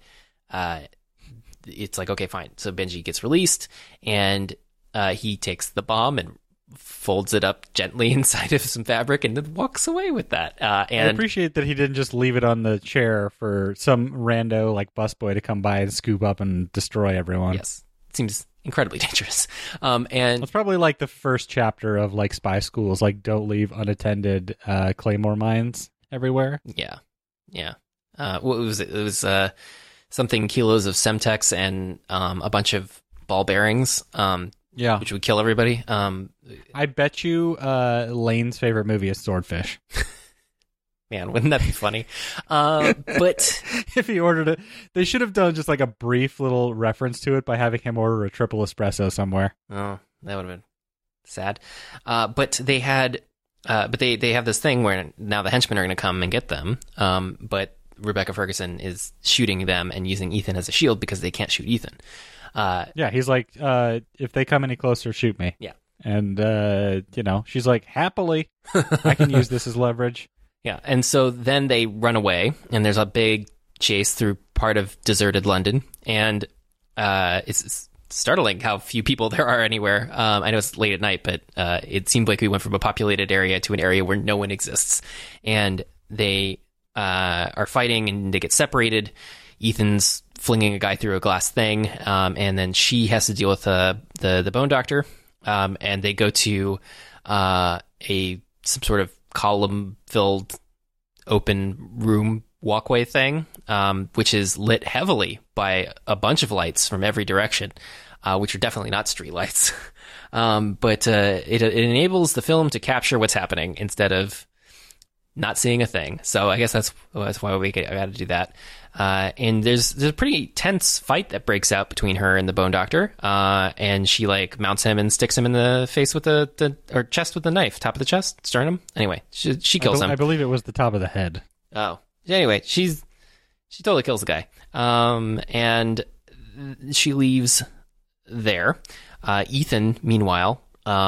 it's like, okay, fine. So Benji gets released, and he takes the bomb and folds it up gently inside of some fabric and then walks away with that. And I appreciate that he didn't just leave it on the chair for some rando like busboy to come by and scoop up and destroy everyone. Yes, it seems incredibly dangerous. And it's probably like the first chapter of like spy schools, like don't leave unattended claymore mines everywhere. Yeah. What was it? It was something kilos of Semtex and a bunch of ball bearings. Yeah, which would kill everybody. I bet you Lane's favorite movie is Swordfish. Man, wouldn't that be funny? But if he ordered it, they should have done just like a brief little reference to it by having him order a triple espresso somewhere. Oh, that would have been sad. But they had, they have this thing where now the henchmen are going to come and get them. But Rebecca Ferguson is shooting them and using Ethan as a shield because they can't shoot Ethan. Yeah, he's like, if they come any closer, shoot me. Yeah. And, she's like, happily, I can use this as leverage. Yeah, and so then they run away, and there's a big chase through part of deserted London, and it's startling how few people there are anywhere. I know it's late at night, but it seemed like we went from a populated area to an area where no one exists, and they are fighting, and they get separated. Ethan's flinging a guy through a glass thing, and then she has to deal with the bone doctor, and they go to some sort of column-filled open room walkway thing, which is lit heavily by a bunch of lights from every direction, which are definitely not street lights. But it enables the film to capture what's happening instead of not seeing a thing. So I guess that's why I got to do that. And there's a pretty tense fight that breaks out between her and the bone doctor. And she like mounts him and sticks him in the face with or chest with the knife, top of the chest, sternum. Anyway, she kills him. I believe it was the top of the head. Oh, anyway, she totally kills the guy. And she leaves there. Ethan, meanwhile,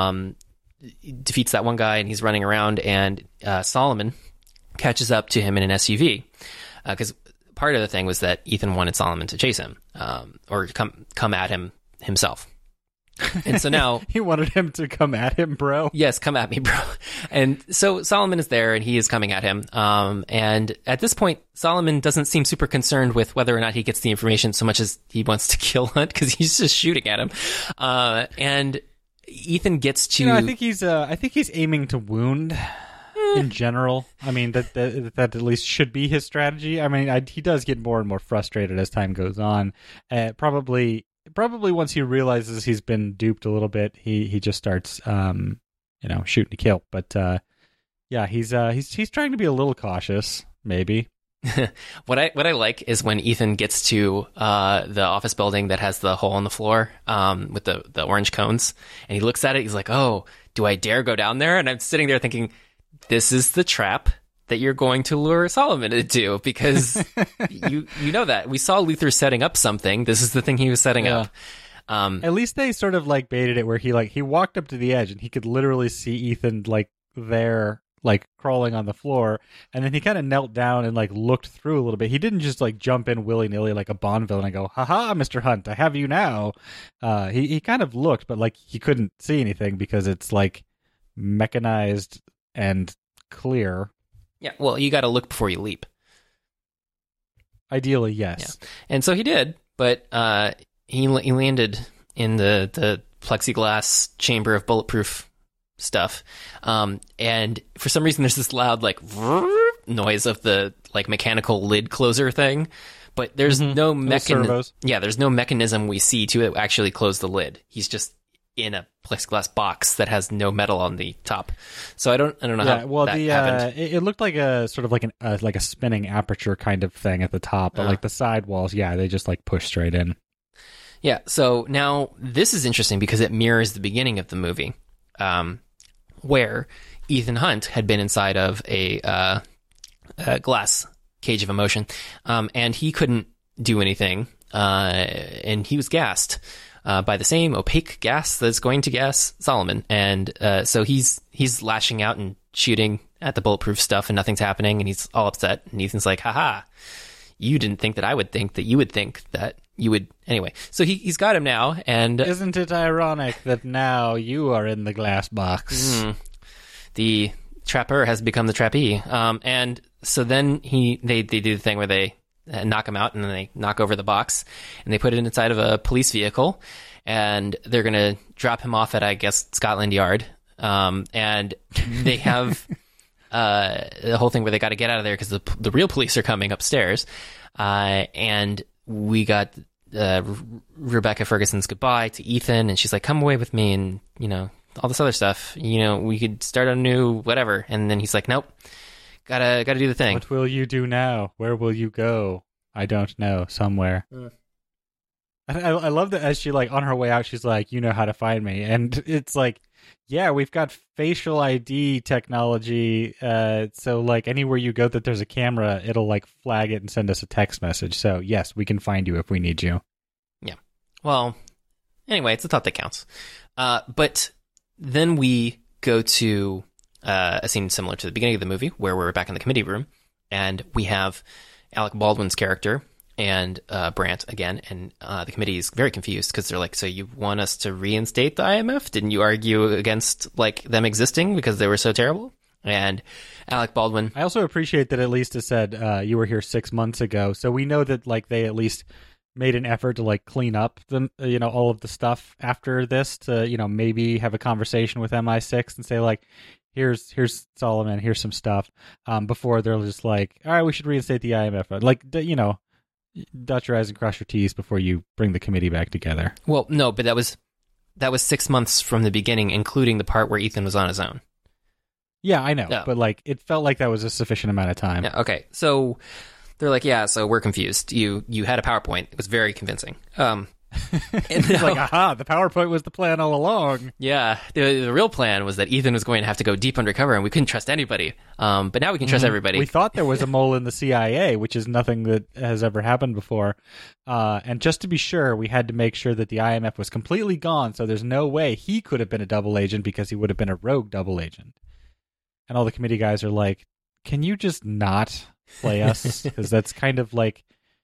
defeats that one guy, and he's running around, and Solomon catches up to him in an SUV, because part of the thing was that Ethan wanted Solomon to chase him, or come at him himself. And so now he wanted him to come at him, bro. Yes, come at me, bro. And so Solomon is there, and he is coming at him. And at this point, Solomon doesn't seem super concerned with whether or not he gets the information so much as he wants to kill Hunt, because he's just shooting at him. And Ethan gets to. I think he's aiming to wound. In general, I mean that at least should be his strategy. I mean, he does get more and more frustrated as time goes on. Probably once he realizes he's been duped a little bit, he just starts shooting to kill. But yeah, he's trying to be a little cautious, maybe. What I like is when Ethan gets to the office building that has the hole in the floor with the orange cones, and he looks at it. He's like, "Oh, do I dare go down there?" And I'm sitting there thinking, this is the trap that you're going to lure Solomon into, because you know that. We saw Luther setting up something. This is the thing he was setting up. At least they sort of like baited it where he walked up to the edge and he could literally see Ethan like there, like crawling on the floor, and then he kind of knelt down and like looked through a little bit. He didn't just like jump in willy-nilly like a Bond villain and go, "Haha, Mr. Hunt, I have you now." He kind of looked, but like he couldn't see anything because it's like mechanized and clear. Yeah, well, you got to look before you leap. Ideally, yes. Yeah. And so he did, but he landed in the plexiglass chamber of bulletproof stuff. And for some reason, there's this loud like noise of the like mechanical lid closer thing, but there's no mechanism. Yeah, there's no mechanism we see to actually close the lid. He's just in a plexiglass box that has no metal on the top. So I don't know how that happened. It looked like a sort of like a spinning aperture kind of thing at the top, but like the side walls, they just like push straight in. Yeah, so now this is interesting because it mirrors the beginning of the movie, where Ethan Hunt had been inside of a glass cage of emotion, and he couldn't do anything, and he was gassed by the same opaque gas that's going to gas Solomon, and so he's lashing out and shooting at the bulletproof stuff, and nothing's happening, and he's all upset, and Ethan's like, haha, you didn't think that I would think that you would think that you would. Anyway, so he's got him now, and isn't it ironic that now you are in the glass box? The trapper has become the trappee, and so then they do the thing where they knock him out, and then they knock over the box, and they put it inside of a police vehicle, and they're gonna drop him off at, I guess, Scotland Yard, and they have the whole thing where they got to get out of there because the real police are coming upstairs, and we got Rebecca Ferguson's goodbye to Ethan, and she's like, come away with me, and all this other stuff, we could start a new whatever, and then he's like, nope, gotta do the thing. What will you do now? Where will you go? I don't know. Somewhere. I love that as she, like, on her way out, she's like, you know how to find me, and it's like, yeah, we've got facial ID technology, so, like, anywhere you go that there's a camera, it'll, like, flag it and send us a text message. So, yes, we can find you if we need you. Yeah. Well, anyway, it's the thought that counts. But then we go to a scene similar to the beginning of the movie, where we're back in the committee room, and we have Alec Baldwin's character and Brandt again, and the committee is very confused because they're like, so you want us to reinstate the IMF? Didn't you argue against, like, them existing because they were so terrible? And Alec Baldwin... I also appreciate that at least it said you were here 6 months ago, so we know that, like, they at least made an effort to, like, clean up the all of the stuff after this to, maybe have a conversation with MI6 and say, like, here's Solomon, here's some stuff, before they're just like, all right, we should reinstate the IMF. Like, dot your I's and cross your T's before you bring the committee back together. Well, no, but that was 6 months from the beginning, including the part where Ethan was on his own. Yeah, I know, but, like, it felt like that was a sufficient amount of time. Yeah, okay, so they're like, yeah, so we're confused. You had a PowerPoint. It was very convincing. It's like, aha, the PowerPoint was the plan all along. Yeah, the real plan was that Ethan was going to have to go deep undercover, and we couldn't trust anybody. But now we can trust everybody. We thought there was a mole in the CIA, which is nothing that has ever happened before. And just to be sure, we had to make sure that the IMF was completely gone, so there's no way he could have been a double agent because he would have been a rogue double agent. And all the committee guys are like, can you just not play us? Because that's kind of like...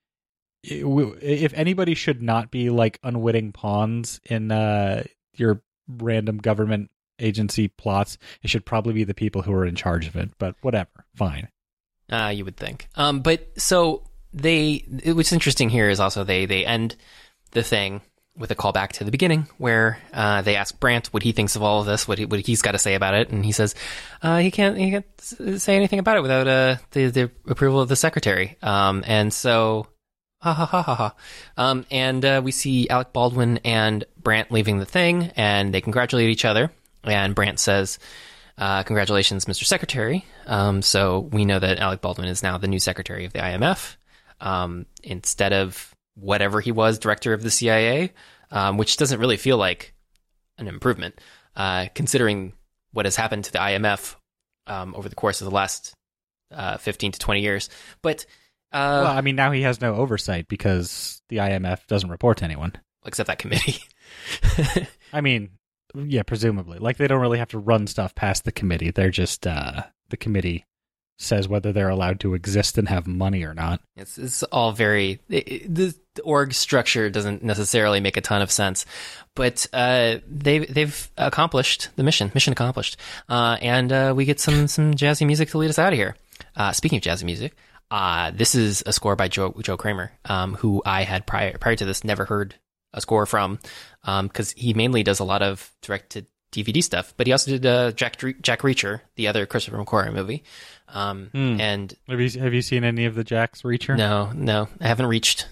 If anybody should not be, like, unwitting pawns in your random government agency plots, it should probably be the people who are in charge of it. But whatever, fine. You would think. But so what's interesting here is also they end the thing with a callback to the beginning, where they ask Brandt what he thinks of all of this, what he's got to say about it, and he says he can't say anything about it without the approval of the secretary. And so. Ha ha ha ha ha. And we see Alec Baldwin and Brandt leaving the thing, and they congratulate each other. And Brandt says, congratulations, Mr. Secretary. So we know that Alec Baldwin is now the new secretary of the IMF, instead of whatever he was, director of the CIA, which doesn't really feel like an improvement, considering what has happened to the IMF over the course of the last 15 to 20 years. But... well, I mean, now he has no oversight because the IMF doesn't report to anyone. Except that committee. I mean, yeah, presumably. Like, they don't really have to run stuff past the committee. They're just, the committee says whether they're allowed to exist and have money or not. It's all very... the org structure doesn't necessarily make a ton of sense. But they've accomplished the mission. Mission accomplished. And we get some jazzy music to lead us out of here. Speaking of jazzy music... this is a score by Joe Kramer, who I had prior to this never heard a score from, because he mainly does a lot of direct-to-DVD stuff, but he also did Jack Reacher, the other Christopher McQuarrie movie. And have you seen any of the Jack's Reacher? No, I haven't reached.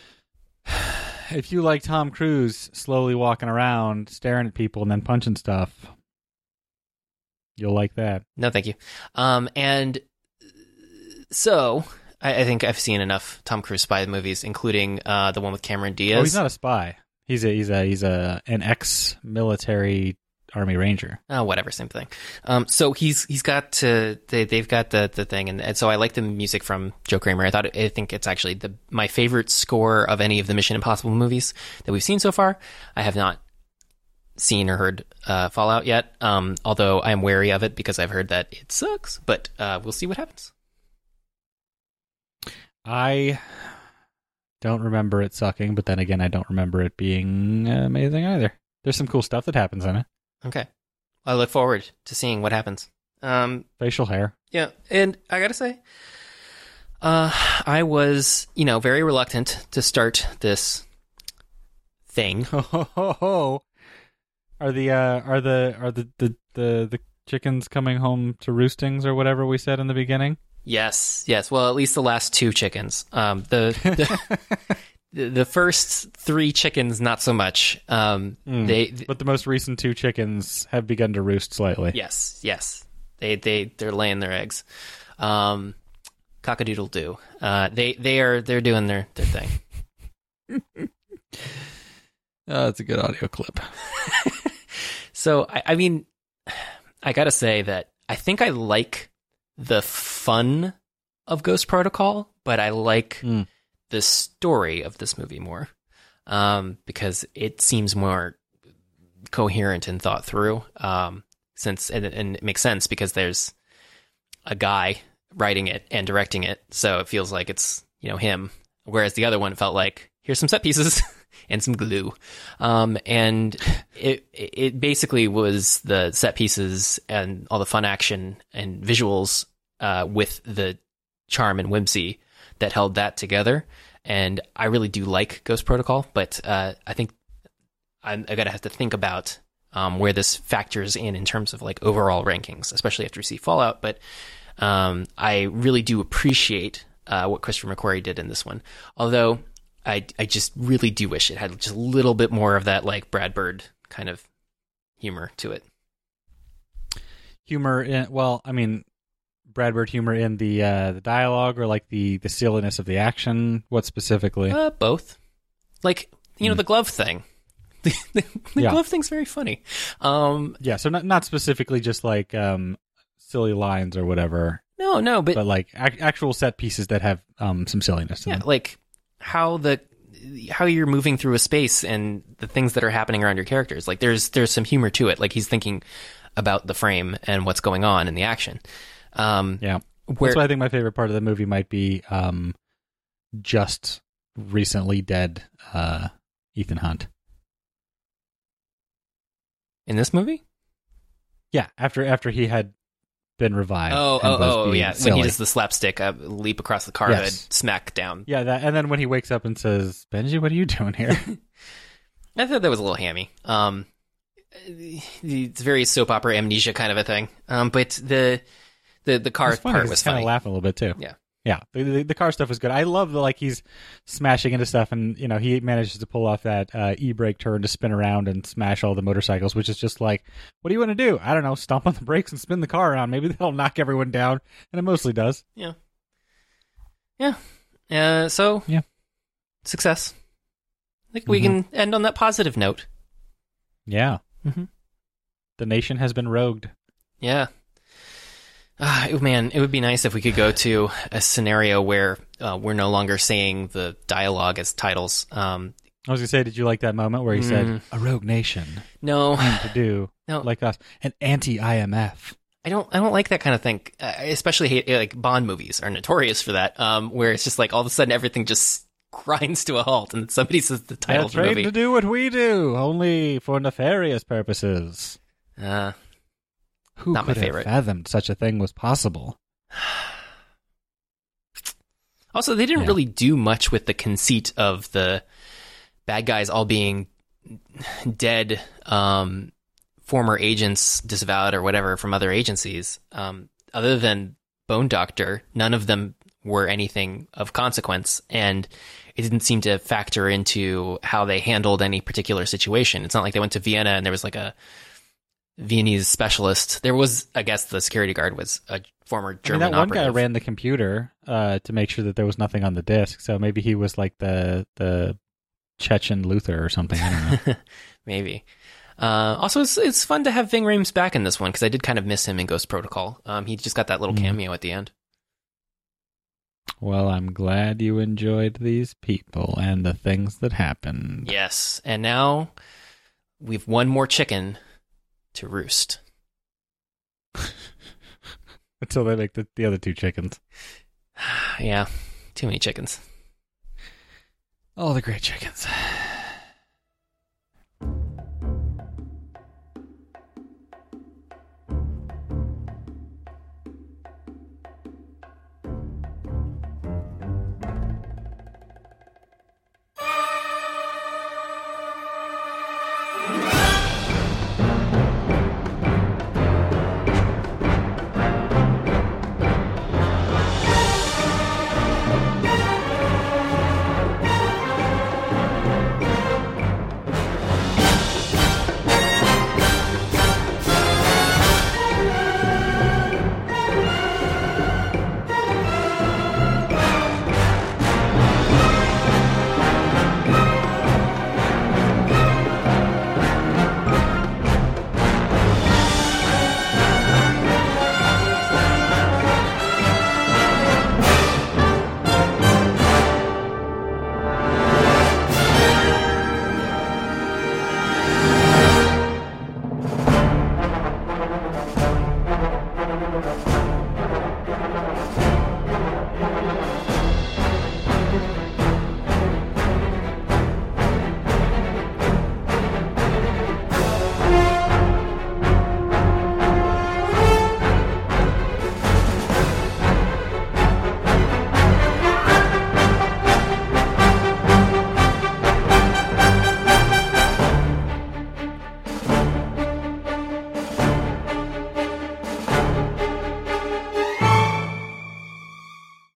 If you like Tom Cruise slowly walking around, staring at people, and then punching stuff, you'll like that. No, thank you. And... So, I think I've seen enough Tom Cruise spy movies, including the one with Cameron Diaz. Oh, he's not a spy. He's an ex-military Army Ranger. Oh, whatever, same thing. So he's got they've got the thing, and so I like the music from Joe Kramer. I think it's actually my favorite score of any of the Mission Impossible movies that we've seen so far. I have not seen or heard Fallout yet, although I'm wary of it because I've heard that it sucks. But we'll see what happens. I don't remember it sucking, but then again, I don't remember it being amazing either. There's some cool stuff that happens in it. Okay. I look forward to seeing what happens. Facial hair. Yeah, and I gotta say, I was, very reluctant to start this thing. Are the chickens coming home to roostings or whatever we said in the beginning? Yes. Well, at least the last 2 chickens. The first 3 chickens, not so much. But the most recent 2 chickens have begun to roost slightly. Yes. They're laying their eggs. Cock-a-doodle doo. They're doing their thing. It's a good audio clip. So I mean, I gotta say that I think I like the fun of Ghost Protocol, but I like the story of this movie more, because it seems more coherent and thought through. And it makes sense because there's a guy writing it and directing it, so it feels like it's him. Whereas the other one felt like, here's some set pieces and some glue, and it basically was the set pieces and all the fun action and visuals with the charm and whimsy that held that together. And I really do like Ghost Protocol, but I think I gotta have to think about where this factors in terms of like overall rankings, especially after we see Fallout. But I really do appreciate what Christopher McQuarrie did in this one, although I just really do wish it had just a little bit more of that like Brad Bird kind of humor to it. Brad Bird humor in the dialogue, or like the silliness of the action? What specifically? Both. Like, the glove thing. The glove thing's very funny. So not specifically just like silly lines or whatever. No, but like actual set pieces that have some silliness. Yeah, like how you're moving through a space and the things that are happening around your characters. Like there's some humor to it. Like he's thinking about the frame and what's going on in the action. That's why I think my favorite part of the movie might be just recently dead Ethan Hunt. In this movie? Yeah, after he had been revived. Yeah. Silly. When he does the slapstick leap across the car hood, smack down. Yeah, and then when he wakes up and says, "Benji, what are you doing here?" I thought that was a little hammy. It's very soap opera amnesia kind of a thing. But the car part was funny. Kind of laughing a little bit too. Yeah. The car stuff was good. I love the he's smashing into stuff, and he manages to pull off that e-brake turn to spin around and smash all the motorcycles, which is just like, what do you want to do? I don't know. Stomp on the brakes and spin the car around. Maybe that'll knock everyone down, and it mostly does. Yeah. Success. I think we can end on that positive note. Yeah. Mm-hmm. The nation has been rogued. Yeah. Man, it would be nice if we could go to a scenario where we're no longer saying the dialogue as titles. I was going to say, did you like that moment where he said, "A rogue nation"? No. To do like us. An anti-IMF. I don't like that kind of thing. Especially like Bond movies are notorious for that, where it's just like all of a sudden everything just grinds to a halt and somebody says the title of the movie. They're trained to do what we do, only for nefarious purposes. Who Not could my favorite. have fathomed such a thing was possible? Also, they didn't really do much with the conceit of the bad guys all being dead former agents, disavowed or whatever from other agencies. Other than Bone Doctor, none of them were anything of consequence, and it didn't seem to factor into how they handled any particular situation. It's not like they went to Vienna and there was like a Viennese specialist. There was, I guess, the security guard was a former German that one operative. guy ran the computer to make sure that there was nothing on the disk. So maybe he was like the Chechen Luther or something. I don't know. Maybe. Also, it's fun to have Ving Rhames back in this one because I did kind of miss him in Ghost Protocol. He just got that little cameo at the end. Well, I'm glad you enjoyed these people and the things that happened. Yes, and now we've one more chicken to roost. Until they make the other two chickens. Yeah, too many chickens. All the great chickens.